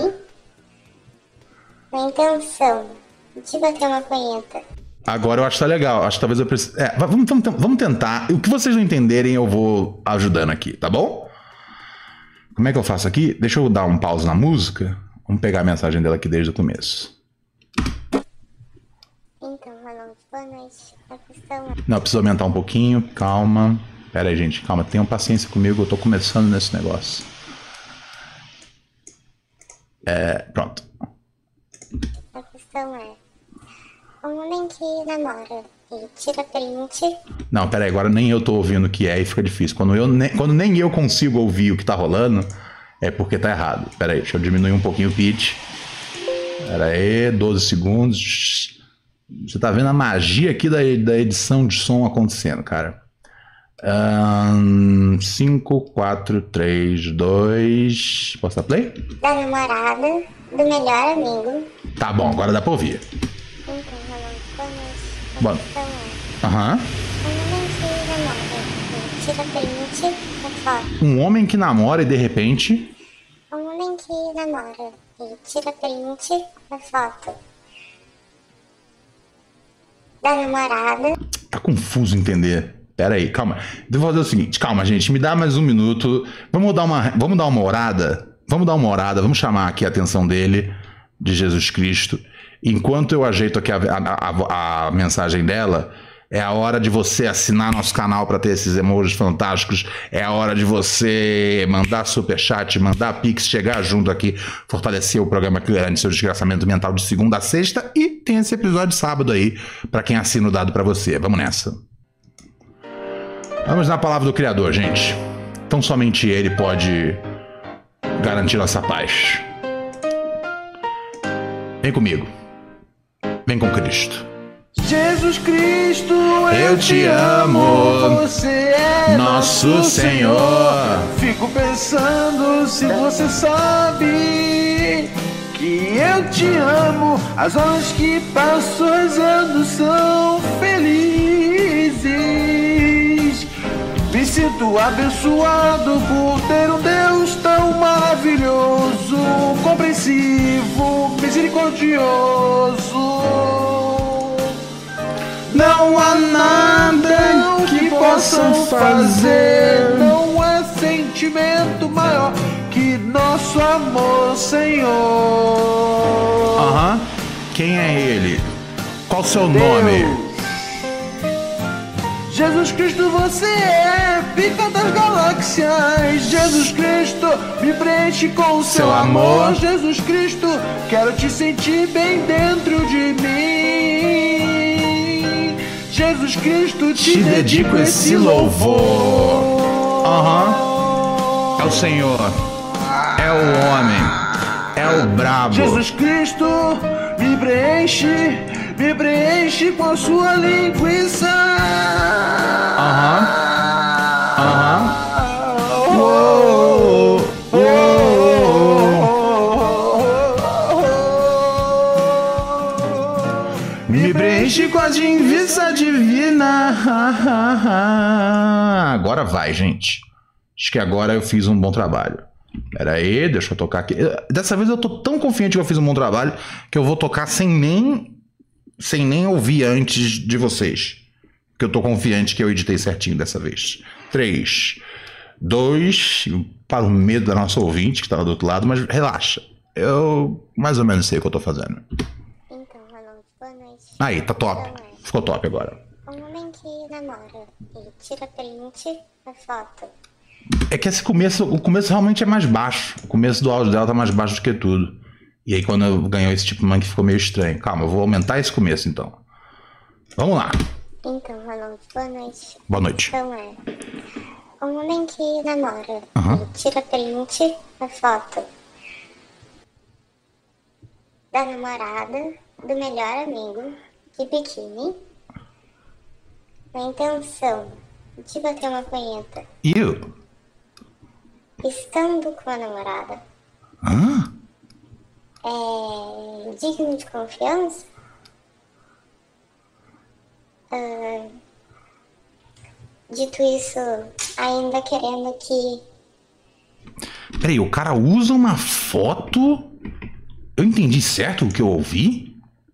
Com intenção de bater uma punheta. Agora eu acho que tá legal. Acho que talvez eu precise... É, vamos, vamos, vamos tentar. O que vocês não entenderem, eu vou ajudando aqui, tá bom? Como é que eu faço aqui? Deixa eu dar um pause na música. Vamos pegar a mensagem dela aqui desde o começo. Então, Ronaldo, boa noite. A questão é... Não, preciso aumentar um pouquinho. Calma. Pera aí, gente. Calma. Tenham paciência comigo. Eu tô começando nesse negócio. É... Pronto. A questão é... Um homem que namora e tira print... Não, pera aí. Agora nem eu tô ouvindo o que é e fica difícil. Quando, eu, nem, quando nem eu consigo ouvir o que tá rolando, é porque tá errado. Pera aí. Deixa eu diminuir um pouquinho o pitch. Pera aí. doze segundos... Você tá vendo a magia aqui da, da edição de som acontecendo, cara. Um, cinco, quatro, três, dois... Posso dar play? Da namorada, do melhor amigo. Tá bom, agora dá pra ouvir. Então, Ronaldo, boa noite. A Bom. questão é... Aham. Um homem que namora e tira print da foto. Um homem que namora e de repente... Um homem que namora e tira print da foto. Da namorada. Tá confuso entender. Pera aí, calma. Devo fazer o seguinte, calma, gente, me dá mais um minuto. Vamos dar uma, vamos dar uma orada. Vamos dar uma orada, vamos chamar aqui a atenção dele, de Jesus Cristo. Enquanto eu ajeito aqui a, a, a, a mensagem dela, é a hora de você assinar nosso canal para ter esses emojis fantásticos. É a hora de você mandar superchat, mandar pix, chegar junto aqui, fortalecer o programa que garante seu desgraçamento mental de segunda a sexta. E tem esse episódio de sábado aí, para quem assina o dado para você. Vamos nessa. Vamos na palavra do Criador, gente. Então somente Ele pode garantir nossa paz. Vem comigo. Vem com Cristo. Jesus Cristo, Eu te amo, você é nosso Senhor. Fico pensando se você sabe que eu te amo. As horas que passo rezando são felizes. Me sinto abençoado por ter um Deus tão maravilhoso, compreensivo, misericordioso. Não há nada que possam fazer, não há sentimento maior que nosso amor, Senhor. Aham. Quem é Ele? Qual o seu nome? Jesus Cristo, você é pica das galáxias. Jesus Cristo, me preenche com o seu, Seu amor. amor. Jesus Cristo, quero te sentir bem dentro de mim. Jesus Cristo, te, Te dedico esse louvor. Aham. É o Senhor. É o homem. É o brabo. Jesus Cristo, me preenche, me preenche com a sua linguiça. Aham. Aham. Oh, oh, oh. Me preenche com a linguiça divina. Agora vai, gente. Acho que agora eu fiz um bom trabalho. Pera aí, deixa eu tocar aqui. Dessa vez eu tô tão confiante que eu fiz um bom trabalho que eu vou tocar sem nem sem nem ouvir antes de vocês. Porque eu tô confiante que eu editei certinho dessa vez. Três, dois, para o medo da nossa ouvinte que tá lá do outro lado, mas relaxa. Eu mais ou menos sei o que eu tô fazendo. Então, Ronaldo, boa noite. Aí, tá top. Ficou top agora. Um homem que namora e tira print da foto. É que esse começo, o começo realmente é mais baixo. O começo do áudio dela tá mais baixo do que tudo. E aí quando ganhou esse tipo de mangue ficou meio estranho. Calma, eu vou aumentar esse começo então. Vamos lá. Então, Ronaldo, boa noite. Boa noite. Então é, um homem que namora Uhum. e tira print da foto da namorada do melhor amigo de biquíni na intenção de bater uma punheta E eu? estando com a namorada. Hã? É digno de confiança? Ah, dito isso, ainda querendo que Peraí, o cara usa uma foto... Eu entendi certo o que eu ouvi?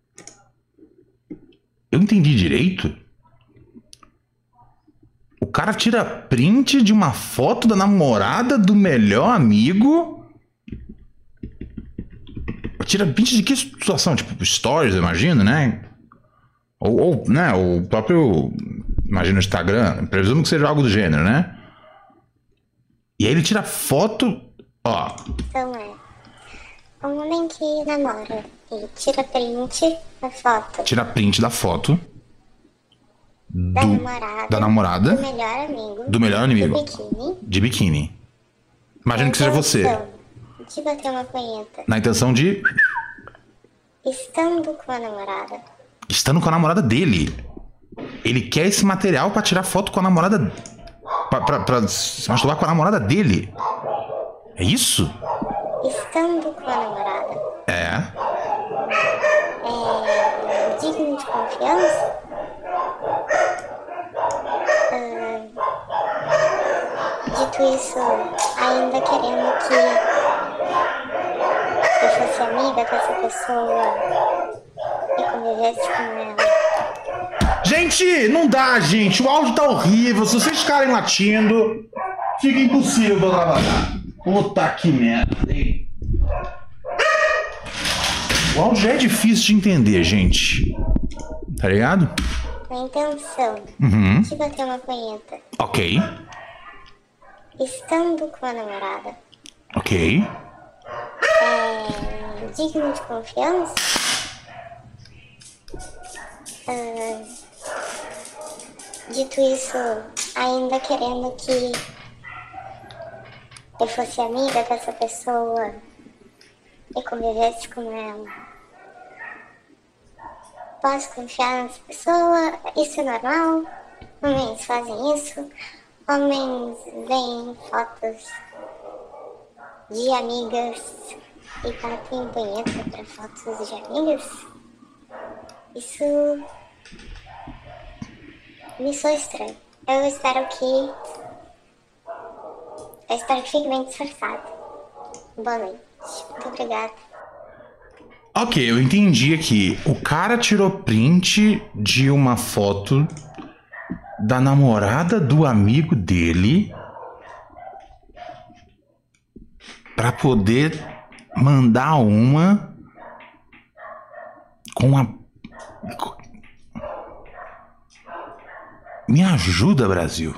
Eu entendi direito? O cara tira print de uma foto da namorada do melhor amigo. Tira print de que situação? Tipo, stories, eu imagino, né? Ou, ou né, o próprio... Imagina o Instagram. Presumo que seja algo do gênero, né? E aí ele tira foto... Ó, então é um homem que namora e tira print da foto tira print da foto da do, namorada da namorada do melhor amigo do melhor inimigo de biquíni. de biquíni. Imagino que seja você. De bater uma punheta Na intenção de... estando com a namorada. Estando com a namorada dele. Ele quer esse material pra tirar foto com a namorada... Pra, pra, pra se masturbar com a namorada dele. É isso? Estando com a namorada. É. É digno de confiança? Ah, dito isso, ainda querendo que eu fosse amiga com essa pessoa e convivesse com ela. Gente, não dá, gente. O áudio tá horrível. Se vocês ficarem latindo, fica impossível pra trabalhar. Puta que merda, hein? O áudio já é difícil de entender, gente. Tá ligado? Na intenção Uhum. de bater uma punheta Ok. estando com a namorada. Ok. É digno de confiança? Ah, dito isso, ainda querendo que eu fosse amiga dessa pessoa e convivesse com ela. Posso confiar nessa pessoa? Isso é normal? Homens fazem isso? Homens veem fotos de amigas e batem punheta para fotos de amigas? Isso me soa estranho. Eu espero que... Eu espero que fique bem disfarçado. Boa noite. Muito obrigada. Ok, eu entendi aqui. O cara tirou print de uma foto da namorada do amigo dele pra poder mandar uma com a... Me ajuda, Brasil.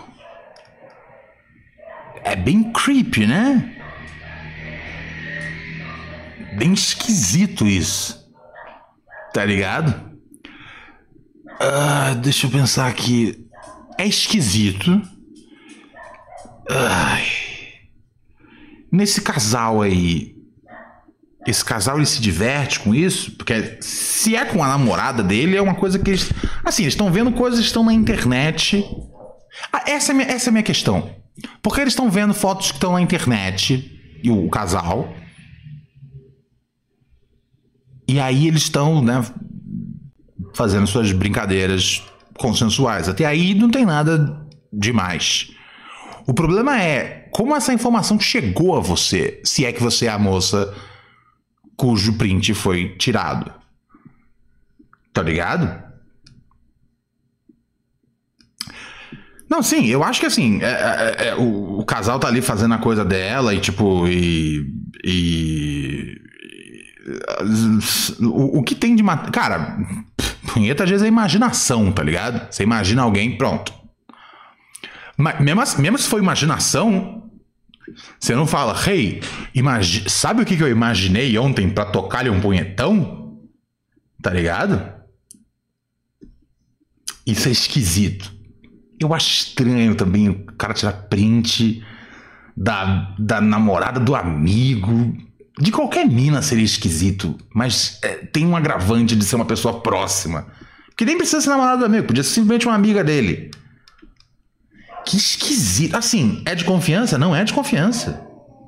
É bem creepy, né? Bem esquisito isso. Tá ligado? Ah, deixa eu pensar aqui. É esquisito. Ai. Nesse casal aí. Esse casal ele se diverte com isso? Porque se é com a namorada dele, é uma coisa que eles... Assim, eles estão vendo coisas que estão na internet. Ah, essa é a minha, essa é a minha questão. Porque eles estão vendo fotos que estão na internet. E o casal... E aí eles estão, né, fazendo suas brincadeiras consensuais. Até aí não tem nada demais. O problema é como essa informação chegou a você, se é que você é a moça cujo print foi tirado. Tá ligado? Não, sim, eu acho que assim, é, é, é, o, o casal tá ali fazendo a coisa dela e tipo, e... e... O, o que tem de... Mat... Cara, punheta às vezes é imaginação, tá ligado? Você imagina alguém, pronto. Mas mesmo, mesmo se for imaginação, você não fala, hey, imagi- sabe o que, que eu imaginei ontem pra tocar-lhe um punhetão? Tá ligado? Isso é esquisito. Eu acho estranho também o cara tirar print da, da namorada do amigo. De qualquer mina seria esquisito, mas é, tem um agravante de ser uma pessoa próxima. Que nem precisa ser namorada do amigo, podia ser simplesmente uma amiga dele. Que esquisito. Assim, é de confiança? Não é de confiança.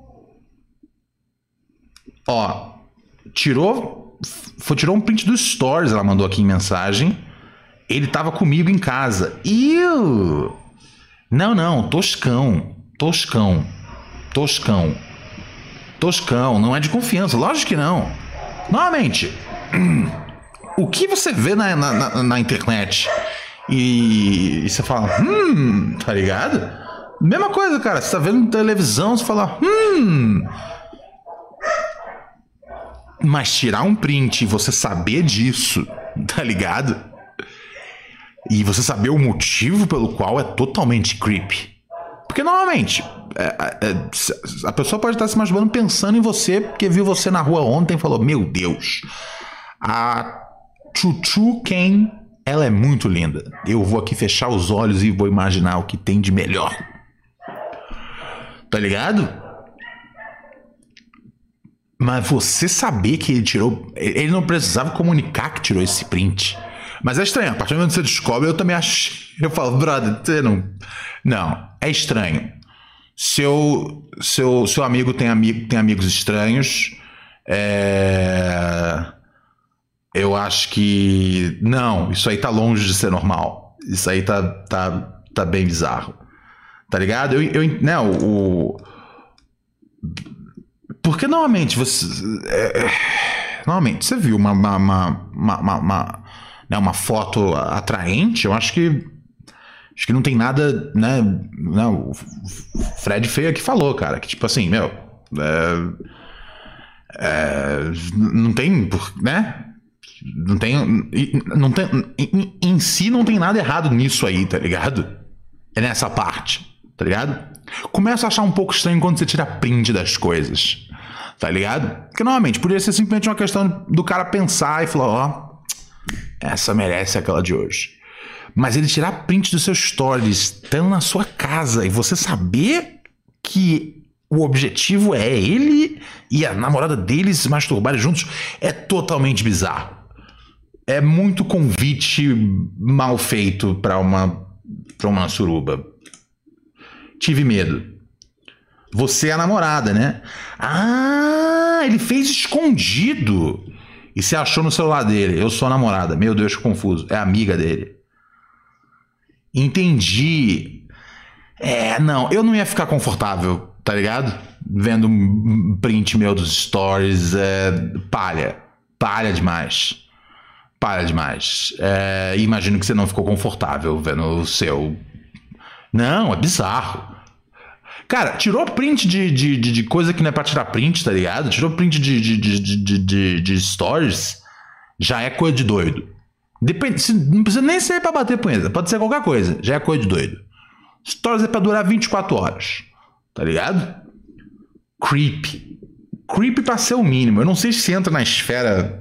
Ó, tirou, foi, tirou um print dos stories, ela mandou aqui em mensagem. Ele tava comigo em casa. Iu! Não, não, toscão. Toscão. Toscão. Toscão, não é de confiança. Lógico que não. Normalmente, o que você vê na, na, na, na internet e, e você fala, hum, tá ligado? Mesma coisa, cara. Você tá vendo televisão, você fala, hum. Mas tirar um print e você saber disso, tá ligado? E você saber o motivo pelo qual é totalmente creepy. Porque normalmente é, é, a pessoa pode estar se masturbando pensando em você porque viu você na rua ontem e falou, meu Deus, a Chuchu Ken, ela é muito linda. Eu vou aqui fechar os olhos e vou imaginar o que tem de melhor. Tá ligado? Mas você saber que ele tirou... Ele não precisava comunicar que tirou esse print. Mas é estranho. A partir do momento que você descobre, eu também acho... Eu falo, brother, você não... Não, é estranho. Seu, seu, seu amigo tem, amigo tem amigos estranhos. É... Eu acho que... Não, isso aí tá longe de ser normal. Isso aí tá, tá, tá bem bizarro. Tá ligado? Eu, eu, né, o... o... Porque normalmente você... É, normalmente, você viu uma, uma, uma, uma, uma, né, uma foto atraente, eu acho que acho que não tem nada, né? Não, o Fred Feio aqui falou, cara, que tipo assim, meu... É, é, não tem... Né? Não tem... Não tem em, em si não tem nada errado nisso aí, tá ligado? É nessa parte, tá ligado? Começa a achar um pouco estranho quando você tira print das coisas. Tá ligado? Porque normalmente poderia ser simplesmente uma questão do cara pensar e falar, ó, essa merece aquela de hoje. Mas ele tirar print dos seus stories, estando na sua casa, e você saber que o objetivo é ele e a namorada dele se masturbarem juntos, é totalmente bizarro. É muito convite mal feito pra uma, pra uma suruba. Tive medo. Você é a namorada, né? Ah, ele fez escondido. E você achou no celular dele. Eu sou a namorada. Meu Deus, que confuso. É amiga dele. Entendi. É, não. Eu não ia ficar confortável, tá ligado? Vendo um print meu dos stories. É, palha. Palha demais. Palha demais. É, imagino que você não ficou confortável vendo o seu. Não, é bizarro. Cara, tirou print de, de, de, de coisa que não é pra tirar print, tá ligado? Tirou print de, de, de, de, de, de stories, já é coisa de doido. Depende, não precisa nem ser pra bater punheta, pode ser qualquer coisa, já é coisa de doido. Stories é pra durar vinte e quatro horas, tá ligado? Creepy. Creepy pra ser o mínimo. Eu não sei se entra na esfera...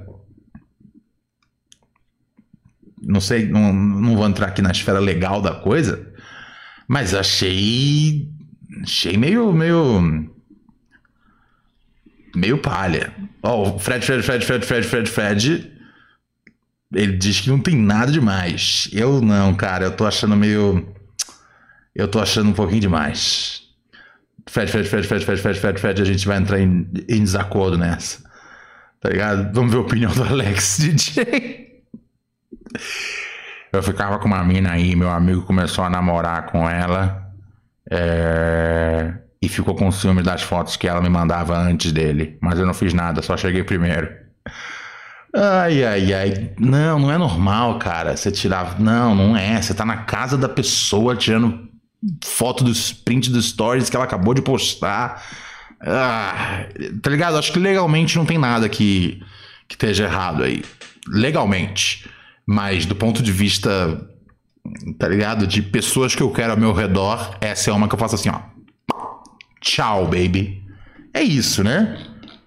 Não sei, não, não vou entrar aqui na esfera legal da coisa, mas achei... Achei meio, meio... Meio palha. Ó, o Fred, Fred, Fred, Fred, Fred, Fred, Fred... Ele diz que não tem nada demais. Eu não, cara. Eu tô achando meio... Eu tô achando um pouquinho demais. Fred, Fred, Fred, Fred, Fred, Fred, Fred, Fred... A gente vai entrar em, em desacordo nessa. Tá ligado? Vamos ver a opinião do Alex D J. Eu ficava com uma mina aí. Meu amigo começou a namorar com ela... É... E ficou com ciúme das fotos que ela me mandava antes dele. Mas eu não fiz nada, só cheguei primeiro. Ai, ai, ai. Não, não é normal, cara. Você tirar... Não, não é. Você tá na casa da pessoa tirando foto dos print dos stories que ela acabou de postar. Ah, tá ligado? Acho que legalmente não tem nada que, que esteja errado aí. Legalmente. Mas do ponto de vista, tá ligado? De pessoas que eu quero ao meu redor, essa é uma que eu faço assim, ó. Tchau, baby. É isso, né?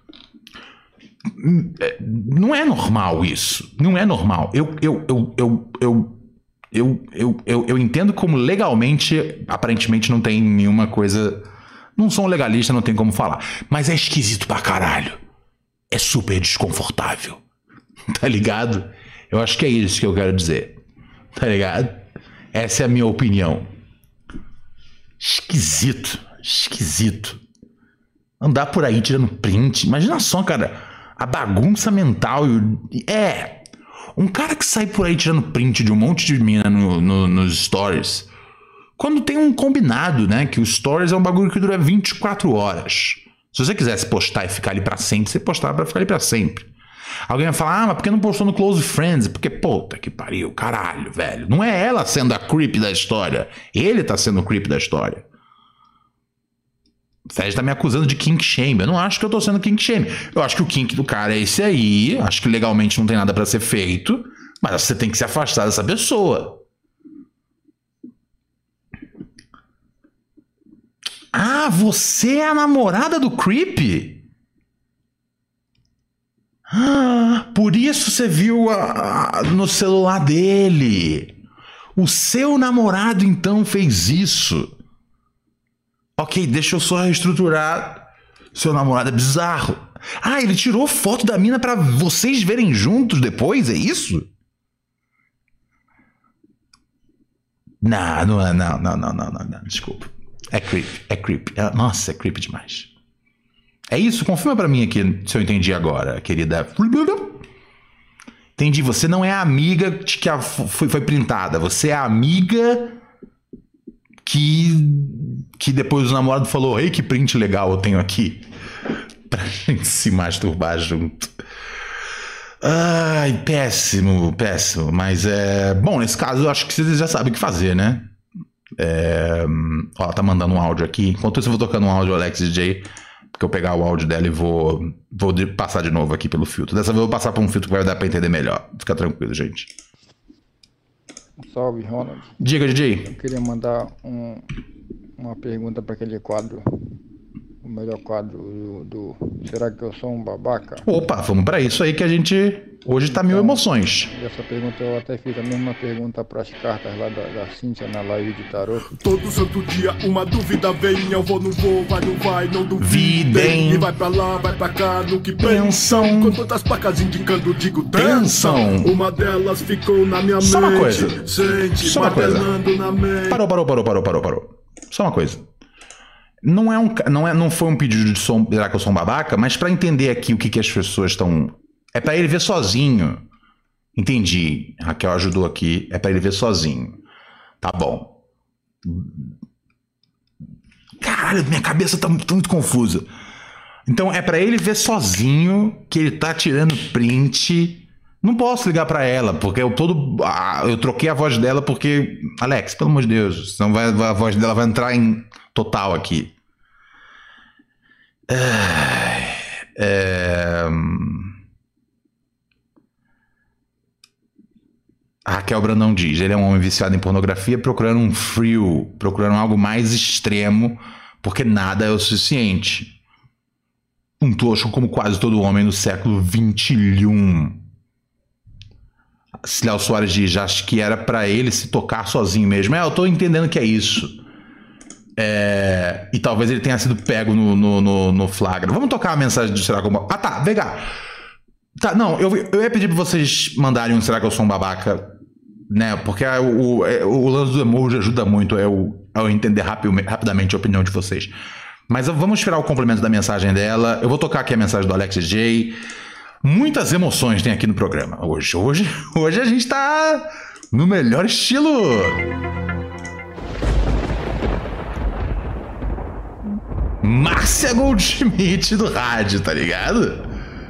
Não é normal isso. Não é normal. Eu, eu, eu, eu, eu, eu, eu, eu, eu entendo como legalmente, aparentemente não tem nenhuma coisa... Não sou um legalista, não tem como falar. Mas é esquisito pra caralho. É super desconfortável. Tá ligado? Eu acho que é isso que eu quero dizer. Tá ligado? Essa é a minha opinião. Esquisito. Esquisito. Andar por aí tirando print. Imagina só, cara. A bagunça mental. E... É. Um cara que sai por aí tirando print de um monte de mina no, no, nos stories. Quando tem um combinado, né? Que o stories é um bagulho que dura vinte e quatro horas. Se você quisesse postar e ficar ali pra sempre, você postava pra ficar ali pra sempre. Alguém vai falar, ah, mas por que não postou no Close Friends? Porque, puta que pariu, caralho, velho. Não é ela sendo a creep da história. Ele tá sendo o creep da história. O Fed tá me acusando de kink shame. Eu não acho que eu tô sendo kink shame. Eu acho que o kink do cara é esse aí. Acho que legalmente não tem nada pra ser feito. Mas você tem que se afastar dessa pessoa. Ah, você é a namorada do creep? Ah, por isso você viu a, a, no celular dele. O seu namorado então fez isso. Ok, deixa eu só reestruturar. Seu namorado é bizarro. Ah, ele tirou foto da mina pra vocês verem juntos depois, é isso? Não, não é, não, não, não, não, não, não, desculpa. É creep, é creep. Nossa, é creep demais. É isso? Confirma pra mim aqui se eu entendi agora, querida. Entendi, você não é a amiga que a, foi, foi printada. Você é a amiga que, que depois o namorado falou, ei, que print legal eu tenho aqui. Pra gente se masturbar junto. Ai, péssimo, péssimo. Mas é... Bom, nesse caso eu acho que vocês já sabem o que fazer, né? É... Ó, ela tá mandando um áudio aqui. Enquanto isso eu vou tocando um áudio Alex D J, porque eu pegar o áudio dela e vou, vou passar de novo aqui pelo filtro. Dessa vez eu vou passar por um filtro que vai dar pra entender melhor. Fica tranquilo, gente. Salve, Ronald. Diga, D J. Eu queria mandar um, uma pergunta para aquele quadro, o melhor quadro do, do Será que eu sou um babaca? Opa, vamos pra isso aí que a gente hoje tá mil emoções. Essa pergunta eu até fiz a mesma pergunta para as cartas lá da, da Cíntia na live de tarô. Todo santo dia uma dúvida vem, eu vou, não vou, vai, não vai, não duvidem. E vai pra lá, vai pra cá, no que pensam. Com tantas placas indicando, digo, tensão. Uma delas ficou na minha Só mente. uma coisa. Sente, Só uma coisa. na mente. Parou, parou, parou, parou, parou, parou. Só uma coisa. Não, é um, não, é, não foi um pedido de som, será que eu sou um babaca? Mas pra entender aqui o que, que as pessoas estão... É pra ele ver sozinho. Entendi. Raquel ajudou aqui. É pra ele ver sozinho. Tá bom. Caralho, minha cabeça tá muito, muito confusa. Então é pra ele ver sozinho que ele tá tirando print. Não posso ligar pra ela, porque eu todo... Ah, eu troquei a voz dela porque... Alex, pelo amor de Deus, senão vai, a voz dela vai entrar em total aqui. É... é... A Raquel Brandão diz, ele é um homem viciado em pornografia procurando um frio, procurando algo mais extremo, porque nada é o suficiente. Um tosco como quase todo homem no século vinte e um. Léo Soares diz, acho que era pra ele se tocar sozinho mesmo. É, eu tô entendendo que é isso. É... E talvez ele tenha sido pego no, no, no, no flagra. Vamos tocar a mensagem do Será que eu... Ah, tá, vem cá. Tá, não, eu, eu ia pedir pra vocês mandarem um Será que eu sou um babaca, né? Porque o, o, o lance do emoji ajuda muito a eu, a eu entender rapid, rapidamente a opinião de vocês. Mas vamos esperar o complemento da mensagem dela. Eu vou tocar aqui a mensagem do Alex D J. Muitas emoções tem aqui no programa hoje. Hoje, hoje a gente tá no melhor estilo. Márcia Goldschmidt do rádio, tá ligado?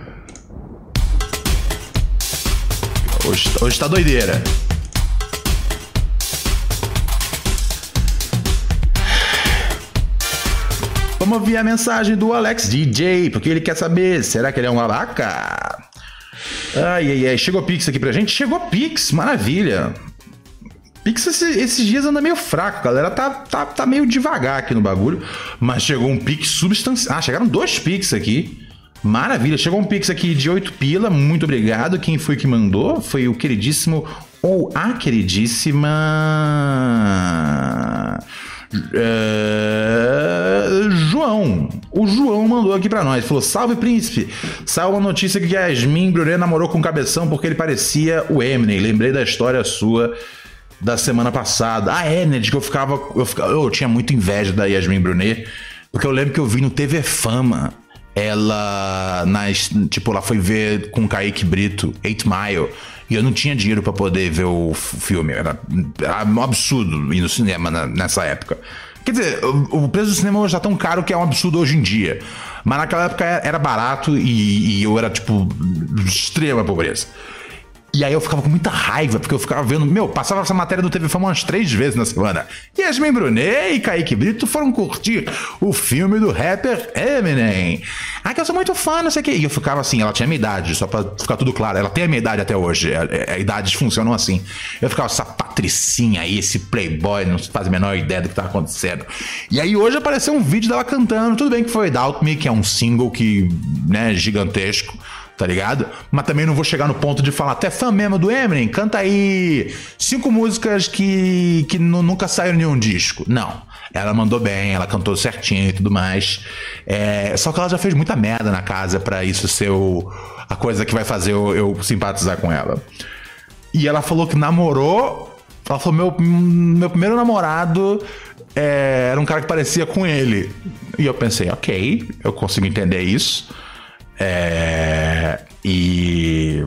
Hoje, hoje tá doideira. Vamos ouvir a mensagem do Alex D J, porque ele quer saber, será que ele é um babaca? Ai, ai, ai. Chegou Pix aqui pra gente? Chegou Pix, maravilha. Pix esses, esses dias anda meio fraco, a galera tá, tá, tá meio devagar aqui no bagulho, mas chegou um Pix substancial. Ah, chegaram dois Pix aqui. Maravilha, chegou um Pix aqui de oito pila, muito obrigado. Quem foi que mandou? Foi o queridíssimo ou a queridíssima uh, João. O João mandou aqui pra nós, falou: salve príncipe, saiu uma notícia que a Yasmin Brunet namorou com o Cabeção porque ele parecia o Eminem. Lembrei da história sua da semana passada. Ah, é, né? De que eu ficava, eu ficava. Eu tinha muita inveja da Yasmin Brunet, porque eu lembro que eu vi no T V Fama ela. Nas, tipo, ela foi ver com o Kaique Brito, Eight Mile, e eu não tinha dinheiro pra poder ver o filme. Era, era um absurdo ir no cinema na, nessa época. Quer dizer, o, o preço do cinema hoje tá tão caro que é um absurdo hoje em dia. Mas naquela época era barato e, e eu era, tipo, extrema pobreza. E aí eu ficava com muita raiva, porque eu ficava vendo... Meu, passava essa matéria do T V Fama umas três vezes na semana. Yasmin Brunet e Kaique Brito foram curtir o filme do rapper Eminem. Ah, que eu sou muito fã, não sei o quê. E eu ficava assim, ela tinha a minha idade, só pra ficar tudo claro. Ela tem a minha idade até hoje. A, a, a idades funcionam assim. Eu ficava, essa patricinha aí, esse playboy, não faz a menor ideia do que tá acontecendo. E aí hoje apareceu um vídeo dela cantando. Tudo bem que foi Doubt Me, que é um single que, né, gigantesco. Tá ligado? Mas também não vou chegar no ponto de falar, tu é fã mesmo do Eminem? Canta aí cinco músicas que, que nunca saíram em nenhum disco. Não. Ela mandou bem, ela cantou certinho e tudo mais. É, só que ela já fez muita merda na casa pra isso ser o, a coisa que vai fazer eu, eu simpatizar com ela. E ela falou que namorou. Ela falou, meu, meu primeiro namorado é, era um cara que parecia com ele. E eu pensei, ok, eu consigo entender isso. É, e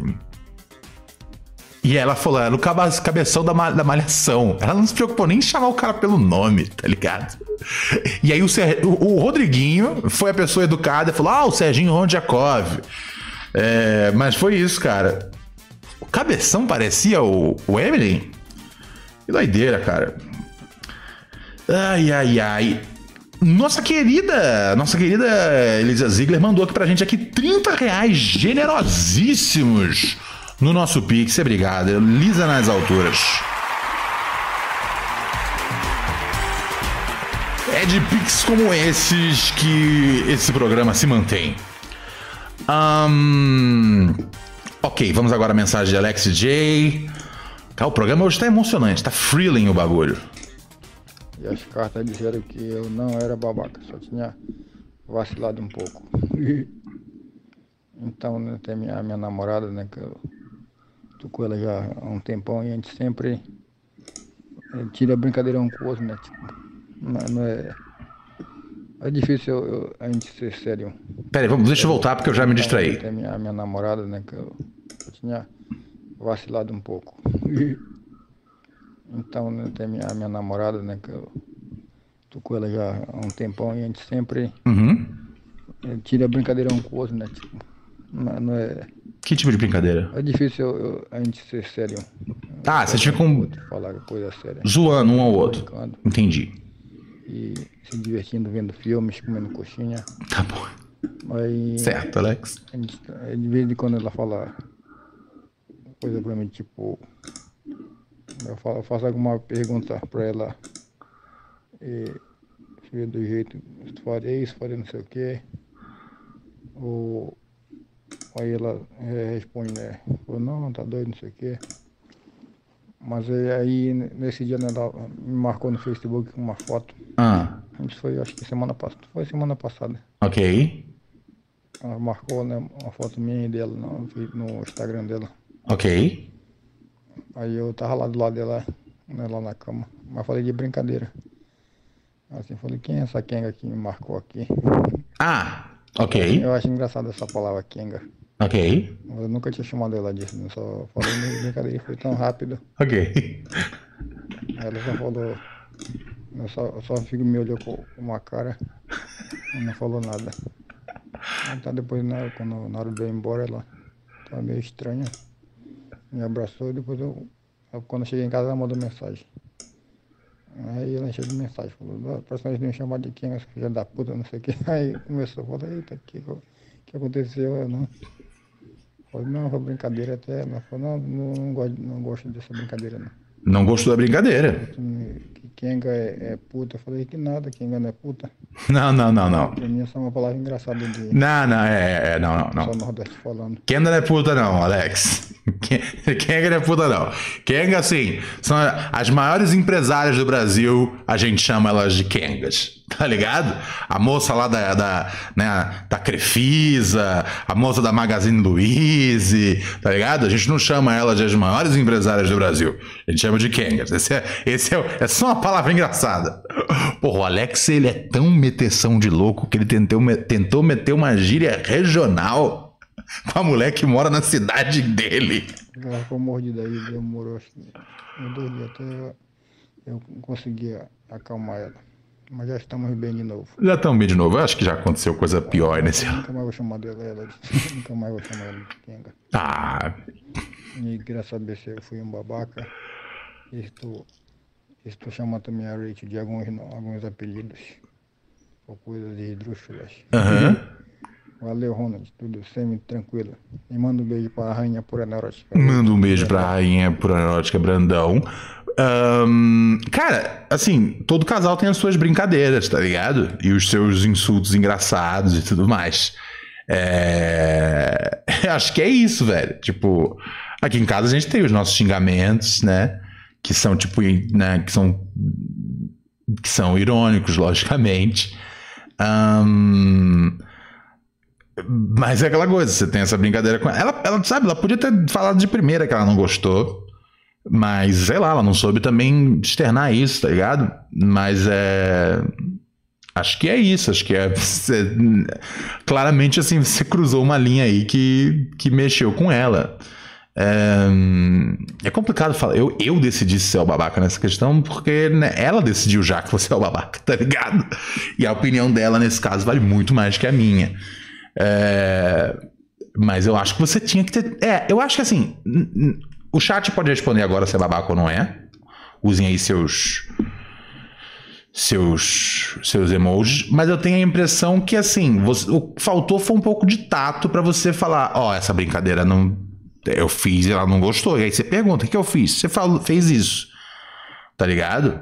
e ela falou, era o cabeção da, da malhação. Ela não se preocupou nem em chamar o cara pelo nome, tá ligado? E aí o, Ser, o, o Rodriguinho foi a pessoa educada e falou, ah, o Serginho Rondjakov. É, mas foi isso, cara. O cabeção parecia o, o Eminem? Que doideira, cara. Ai, ai, ai. Nossa querida, nossa querida Elisa Ziegler mandou aqui pra gente aqui trinta reais generosíssimos no nosso Pix. Obrigado, Elisa nas alturas. É de Pix como esses que esse programa se mantém. Um, ok, vamos agora à mensagem de Alex J. Cara, o programa hoje tá emocionante, tá thrilling o bagulho. E as cartas disseram que eu não era babaca, só tinha vacilado um pouco. Então, né, tem a minha, minha namorada, né, que eu tô com ela já há um tempão e a gente sempre tira brincadeira um com o outro, né, tipo, não, não é... É difícil eu, eu, a gente ser sério. Pera aí, vamos, deixa eu voltar porque eu já me distraí. Tem a minha, minha namorada, né, que eu, eu tinha vacilado um pouco. Então, né, tem a minha, minha namorada, né, que eu tô com ela já há um tempão e a gente sempre uhum. tira brincadeira um com o outro, né, tipo, não, não é... Que tipo de brincadeira? É difícil eu, eu, a gente ser sério. Ah, você fica com... Falar coisa séria. Zoando um ao outro. Brincando. Entendi. E se divertindo, vendo filmes, comendo coxinha. Tá bom. Aí, certo, Alex. A gente, de vez em quando ela fala coisa pra mim, tipo... Eu, falo, eu faço alguma pergunta pra ela. E se do jeito, se faria isso, faria não sei o quê. Ou... Aí ela é, responde, né? Falou, não, tá doido, não sei o quê. Mas aí, nesse dia, né, ela me marcou no Facebook com uma foto. Ah. Isso foi, acho que semana passada. Foi semana passada. Ok. Ela marcou, né, uma foto minha e dela no, no Instagram dela. Ok. Aí eu tava lá do lado dela, né, lá na cama. Mas falei de brincadeira. Assim, falei, quem é essa Kenga que me marcou aqui? Ah, ok. Eu acho engraçada essa palavra Kenga. Ok. Eu nunca tinha chamado ela disso, né? Só falei de brincadeira, foi tão rápido. Ok. Ela só falou, eu só, eu só fico me olhou com uma cara e não falou nada. Então depois, né, quando, na hora de eu ir embora, ela tava meio estranha. Me abraçou e depois eu, eu, quando eu cheguei em casa, ela mandou mensagem. Aí ela encheu de mensagem, falou, parece que eles me chamaram de quem, essa filha da puta, não sei o que. Aí começou, falou, eita, o que, que aconteceu? Eu não. falei, não, foi brincadeira até. Ela falou, não, não, não, gosto, não gosto dessa brincadeira, não. Não gostou da brincadeira? Que Kenga é, é puta. Eu falei que nada, Kenga não é puta. Não, não, não, não. Pra mim é só uma palavra engraçada de... Não, não, é, é não, não, não. Só Nordeste falando. Kenga não é puta não, Alex. Kenga não é puta não. Kenga, assim, são as maiores empresárias do Brasil, a gente chama elas de Kengas. Tá ligado? A moça lá da, da, né, da Crefisa, a moça da Magazine Luiza, tá ligado? A gente não chama elas de as maiores empresárias do Brasil. A gente chama de Kengas. Esse é, esse é, é só uma palavra engraçada. Porra, o Alex, ele é tão meteção de louco que ele tentou, tentou meter uma gíria regional com a mulher que mora na cidade dele. Ela ficou mordida aí, demorou acho que uns dois dias até eu, eu consegui acalmar ela. Mas já estamos bem de novo. Já estamos bem de novo. Eu acho que já aconteceu coisa pior nesse ano. Nunca mais vou chamar dela, ela nunca mais vou chamar ela de Kenga. Ah. E graças a Deus eu fui um babaca. Estou, estou chamando também a Rachel de alguns, alguns apelidos. Ou coisas de esdrúxulas. Aham. Uhum. Valeu, Ronald. Tudo semi-tranquilo. E manda um beijo para a Rainha Pura Neurótica. Manda um beijo para a Rainha Pura Neurótica Brandão. Um, cara, assim, todo casal tem as suas brincadeiras, tá ligado? E os seus insultos engraçados e tudo mais. É... Acho que é isso, velho. Tipo, aqui em casa a gente tem os nossos xingamentos, né? Que são, tipo, né? Que são, que são irônicos, logicamente. Um... Mas é aquela coisa, você tem essa brincadeira com ela. Ela, ela, sabe, ela podia ter falado de primeira que ela não gostou. Mas, sei lá, ela não soube também externar isso, tá ligado? Mas é... Acho que é isso, acho que é... Você... Claramente, assim, você cruzou uma linha aí que, que mexeu com ela. É, é complicado falar. Eu, eu decidi ser o babaca nessa questão porque, né, ela decidiu já que você é o babaca, tá ligado? E a opinião dela, nesse caso, vale muito mais que a minha. É... Mas eu acho que você tinha que ter... É, eu acho que assim... O chat pode responder agora se é babaca ou não é. Usem aí seus seus seus emojis, mas eu tenho a impressão que assim, você, o que faltou foi um pouco de tato pra você falar, ó, oh, essa brincadeira não eu fiz e ela não gostou. E aí você pergunta, o que eu fiz? Você falou, fez isso. Tá ligado?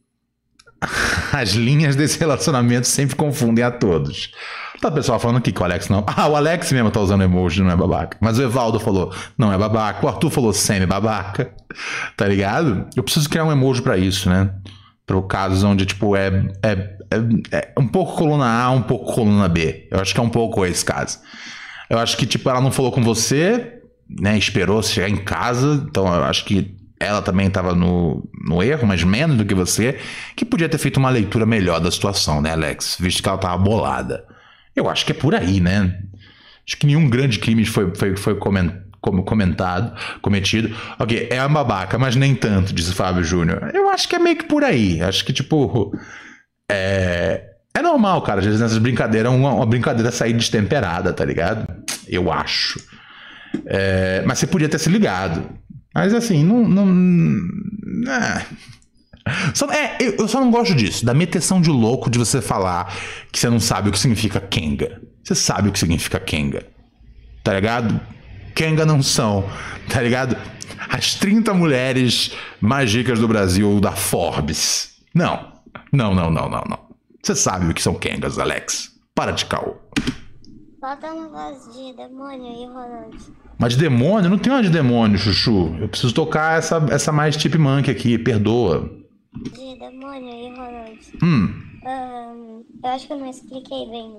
As linhas desse relacionamento sempre confundem a todos. Tá o pessoal falando aqui que o Alex não... Ah, o Alex mesmo tá usando emoji, não é babaca. Mas o Evaldo falou, não é babaca. O Arthur falou, semi-babaca. Tá ligado? Eu preciso criar um emoji pra isso, né? Para casos onde, tipo, é, é, é, é um pouco coluna A, um pouco coluna B. Eu acho que é um pouco esse caso. Eu acho que, tipo, ela não falou com você, né? Esperou você chegar em casa. Então, eu acho que ela também estava no, no erro, mas menos do que você, que podia ter feito uma leitura melhor da situação, né, Alex? Visto que ela tava bolada. Eu acho que é por aí, né? Acho que nenhum grande crime foi, foi, foi comentado, cometido. Ok, é uma babaca, mas nem tanto, disse o Fábio Júnior. Eu acho que é meio que por aí. Acho que, tipo... É, é normal, cara. Às vezes nessas brincadeiras, uma, uma brincadeira sair destemperada, tá ligado? Eu acho. É, mas você podia ter se ligado. Mas assim, não... não é... Só, é, eu só não gosto disso, da meteção de louco de você falar que você não sabe o que significa Kenga. Você sabe o que significa Kenga, tá ligado? Kenga não são, tá ligado? As trinta mulheres mais ricas do Brasil da Forbes. Não, não, não, não, não, não. Você sabe o que são Kengas, Alex. Para de caô. Bota no voz de demônio aí, Ronald. Mas de demônio? Não tem uma de demônio, Chuchu. Eu preciso tocar essa, essa mais chipmunk aqui, perdoa. De demônio aí, Ronald. Hum. Um, eu acho que eu não expliquei bem.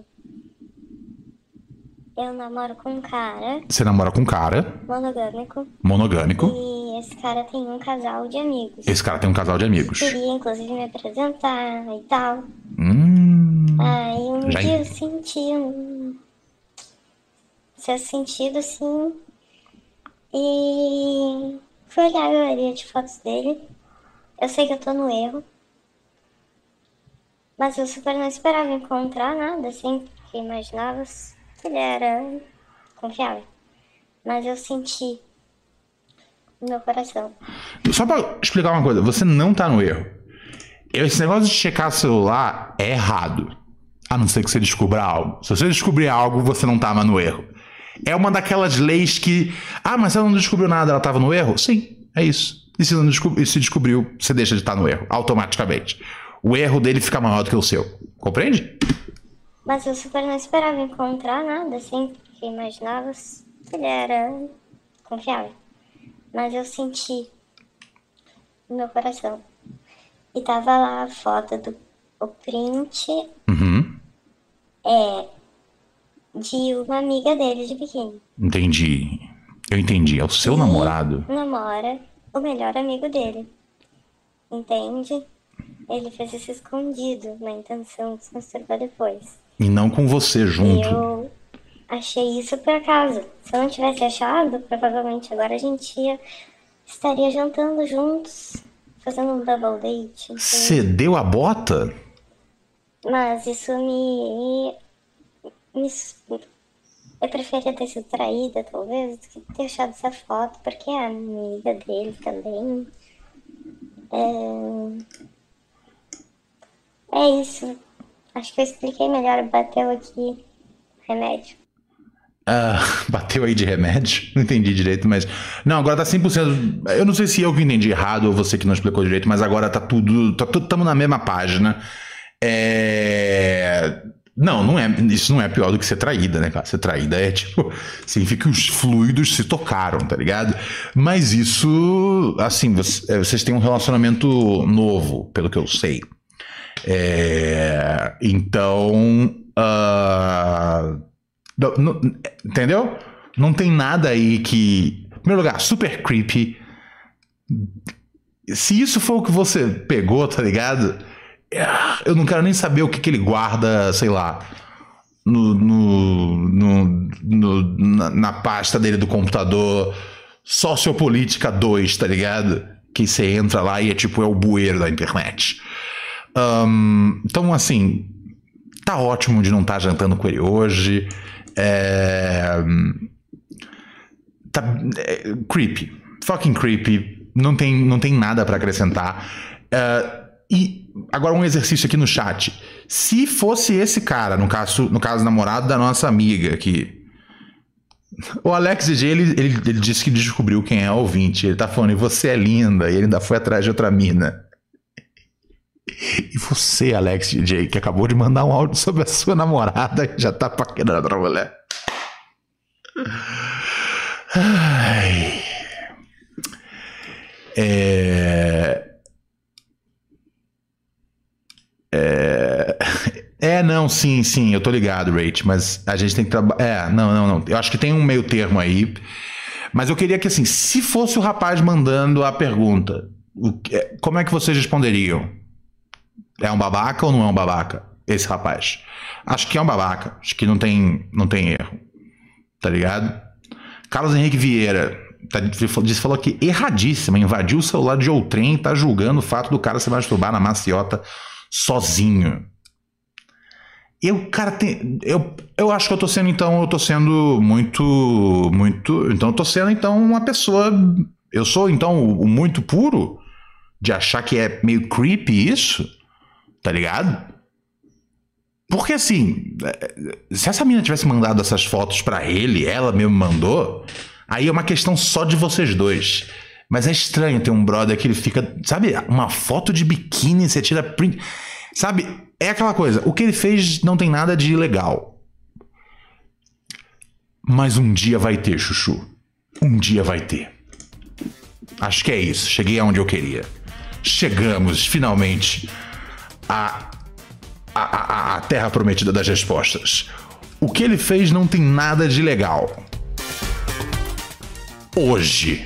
Eu namoro com um cara. Você namora com um cara. Monogâmico. Monogâmico. E esse cara tem um casal de amigos. Esse cara tem um casal de amigos. Queria, inclusive, me apresentar e tal. Hum. Aí um Já... dia eu senti um... Certo sentido, assim. E... fui olhar a galeria de fotos dele. Eu sei que eu tô no erro. Mas eu super não esperava encontrar nada, assim. Porque imaginava que ele era confiável. Mas eu senti no meu coração. Só pra explicar uma coisa, você não tá no erro. Esse negócio de checar celular é errado. A não ser que você descubra algo. Se você descobrir algo, você não tá mais no erro. É uma daquelas leis que... Ah, mas ela não descobriu nada, ela estava no erro? Sim, é isso. E se, não descob... e se descobriu, você deixa de estar no erro, automaticamente. O erro dele fica maior do que o seu. Compreende? Mas eu super não esperava encontrar nada, assim, porque imaginava que ele era confiável. Mas eu senti no meu coração. E tava lá a foto do o print Uhum. é, de uma amiga dele de biquíni. Entendi. Eu entendi. É o seu e namorado? Namora o melhor amigo dele. Entende? Ele fez isso escondido, na intenção de se masturbar depois. E não com você junto. E eu achei isso por acaso. Se eu não tivesse achado, provavelmente agora a gente ia, estaria jantando juntos, fazendo um double date. Você deu a bota? Mas isso me, me... Eu preferia ter sido traída, talvez, do que ter achado essa foto, porque é amiga dele também. É, é isso. Acho que eu expliquei melhor. Bateu aqui remédio. Ah, bateu aí de remédio? Não entendi direito, mas... Não, agora tá cem por cento... Eu não sei se eu que entendi errado ou você que não explicou direito, mas agora tá tudo... Tá tudo... Tamo na mesma página. É... Não, não é... Isso não é pior do que ser traída, né, cara? Ser traída é tipo... Significa que os fluidos se tocaram, tá ligado? Mas isso... Assim, vocês têm um relacionamento novo, pelo que eu sei. É... Então... Uh... Não, não, entendeu? Não tem nada aí que... Em primeiro lugar, super creepy. Se isso for o que você pegou, tá ligado? Eu não quero nem saber o que, que ele guarda, sei lá, no, no, no, no, na, na pasta dele do computador. Sociopolítica dois, tá ligado? Que você entra lá e é tipo, é o bueiro da internet. Um, então, assim, tá ótimo de não estar jantando com ele hoje. É... Tá... É... Creepy. Fucking creepy. Não tem, não tem nada pra acrescentar. Uh, e agora um exercício aqui no chat. Se fosse esse cara, no caso, no caso namorado da nossa amiga aqui, o Alex D J, ele, ele, ele disse que descobriu quem é o ouvinte. Ele tá falando, e você é linda. E ele ainda foi atrás de outra mina. E você, Alex D J, que acabou de mandar um áudio sobre a sua namorada, que já tá paquerando outra mulher. Ai. É... É... É, não, sim, sim, eu tô ligado, Rach, mas a gente tem que trabalhar... É, não, não, não, eu acho que tem um meio termo aí, mas eu queria que, assim, se fosse o rapaz mandando a pergunta, o que... como é que vocês responderiam? É um babaca ou não é um babaca, esse rapaz? Acho que é um babaca, acho que não tem, não tem erro, tá ligado? Carlos Henrique Vieira tá, disse, falou aqui, erradíssima, invadiu o celular de outrem e tá julgando o fato do cara se masturbar na maciota sozinho. Eu, cara, tem, eu, eu acho que eu tô sendo, então, eu tô sendo muito, muito, então eu tô sendo, então, uma pessoa, eu sou, então, o, o muito puro de achar que é meio creepy isso, tá ligado? Porque, assim, se essa menina tivesse mandado essas fotos pra ele, ela mesmo mandou, aí é uma questão só de vocês dois. Mas é estranho ter um brother que ele fica, sabe, uma foto de biquíni, você tira print, sabe? É aquela coisa, o que ele fez não tem nada de ilegal. Mas um dia vai ter, Chuchu. Um dia vai ter. Acho que é isso, cheguei aonde eu queria. Chegamos, finalmente, à, à, à, à terra prometida das respostas. O que ele fez não tem nada de legal. Hoje.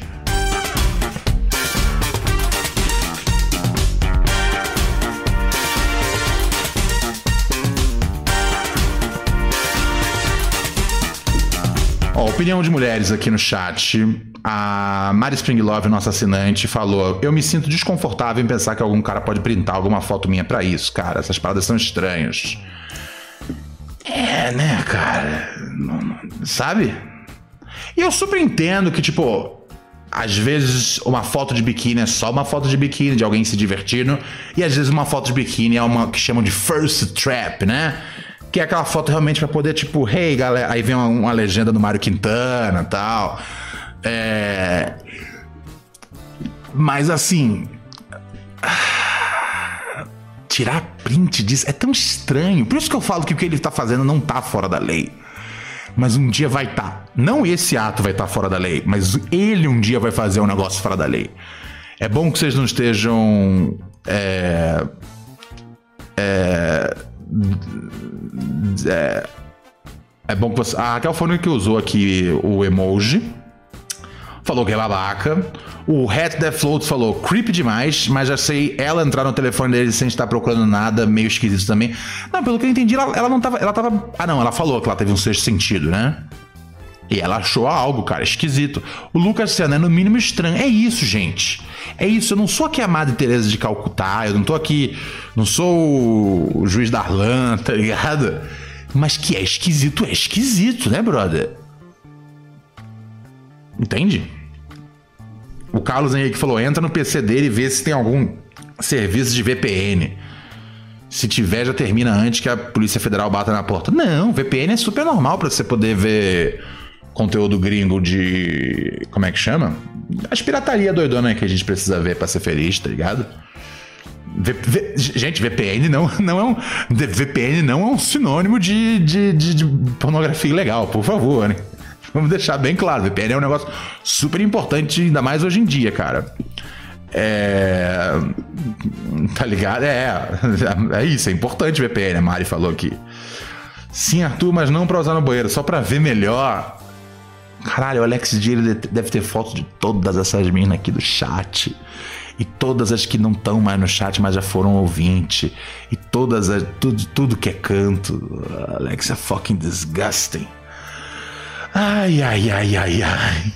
Ó, opinião de mulheres aqui no chat. A Mari Springlove, nossa assinante, falou: eu me sinto desconfortável em pensar que algum cara pode printar alguma foto minha pra isso, cara. Essas paradas são estranhas. É, né, cara? Não, não, sabe? E eu super entendo que, tipo, às vezes uma foto de biquíni é só uma foto de biquíni, de alguém se divertindo. E às vezes uma foto de biquíni é uma que chamam de first trap, né? que é aquela foto realmente pra poder, tipo, hey, galera. Aí vem uma, uma legenda do Mário Quintana e tal. É... Mas assim. Tirar print disso é tão estranho. Por isso que eu falo que o que ele tá fazendo não tá fora da lei. Mas um dia vai estar. Tá. Não esse ato vai estar tá fora da lei, mas ele um dia vai fazer um negócio fora da lei. É bom que vocês não estejam. É. É. É, é bom que você. A Raquel foi o que usou aqui o emoji. Falou que é babaca. O Hat That Floats falou creepy demais, mas já sei ela entrar no telefone dele sem estar procurando nada, meio esquisito também. Não, pelo que eu entendi, ela, ela não tava. Ela tava. Ah, não, ela falou que ela teve um sexto sentido, né? E ela achou algo, cara, esquisito. O Lucas Senna é no mínimo estranho. É isso, gente. É isso. Eu não sou aqui a Madre Teresa de Calcutá. Eu não tô aqui. Não sou o juiz Darlan, tá ligado? Mas que é esquisito, é esquisito, né, brother? Entende? O Carlos Henrique falou: entra no P C dele e vê se tem algum serviço de V P N. Se tiver, já termina antes que a Polícia Federal bata na porta. Não, V P N é super normal pra você poder ver conteúdo gringo de... Como é que chama? As pirataria doidona que a gente precisa ver pra ser feliz, tá ligado? V, v, gente, V P N não, não é um... V P N não é um sinônimo de, de, de, de pornografia ilegal, por favor, né? Vamos deixar bem claro, V P N é um negócio super importante, ainda mais hoje em dia, cara. É... Tá ligado? É, é isso, é importante V P N, a Mari falou aqui. Sim, Arthur, mas não pra usar no banheiro, só pra ver melhor. Caralho, o Alex G ele deve ter foto de todas essas minas aqui do chat. E todas as que não estão mais no chat, mas já foram ouvinte. E todas as... Tudo, tudo que é canto. Alex é fucking disgusting. Ai, ai, ai, ai, ai.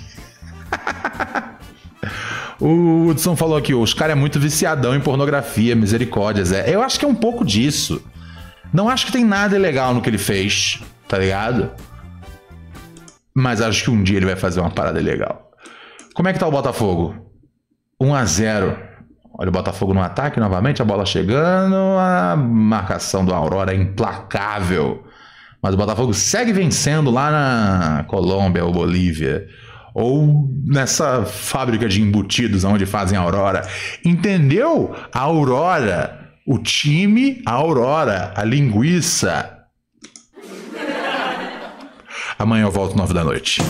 O Hudson falou aqui, os caras é muito viciadão em pornografia, misericórdias. É. Eu acho que é um pouco disso. Não acho que tem nada ilegal no que ele fez, tá ligado? Mas acho que um dia ele vai fazer uma parada legal. Como é que tá o Botafogo? um a zero. Olha o Botafogo no ataque novamente, a bola chegando, a marcação do Aurora é implacável. Mas o Botafogo segue vencendo lá na Colômbia ou Bolívia. Ou nessa fábrica de embutidos onde fazem a Aurora. Entendeu? A Aurora, o time, a Aurora, a linguiça. Amanhã eu volto nove da noite.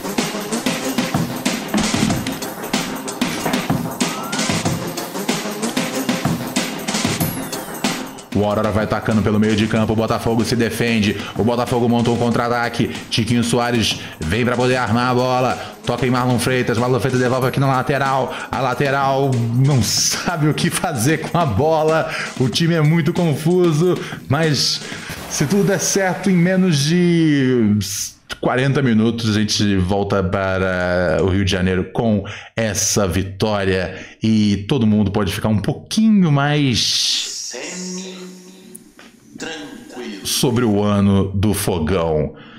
O Aurora vai atacando pelo meio de campo, o Botafogo se defende, o Botafogo montou um contra-ataque, Tiquinho Soares vem pra poder armar a bola, toca em Marlon Freitas, Marlon Freitas devolve aqui na lateral, a lateral não sabe o que fazer com a bola, o time é muito confuso, mas se tudo der certo, em menos de quarenta minutos a gente volta para o Rio de Janeiro com essa vitória e todo mundo pode ficar um pouquinho mais... tranquilo sobre o ano do fogão.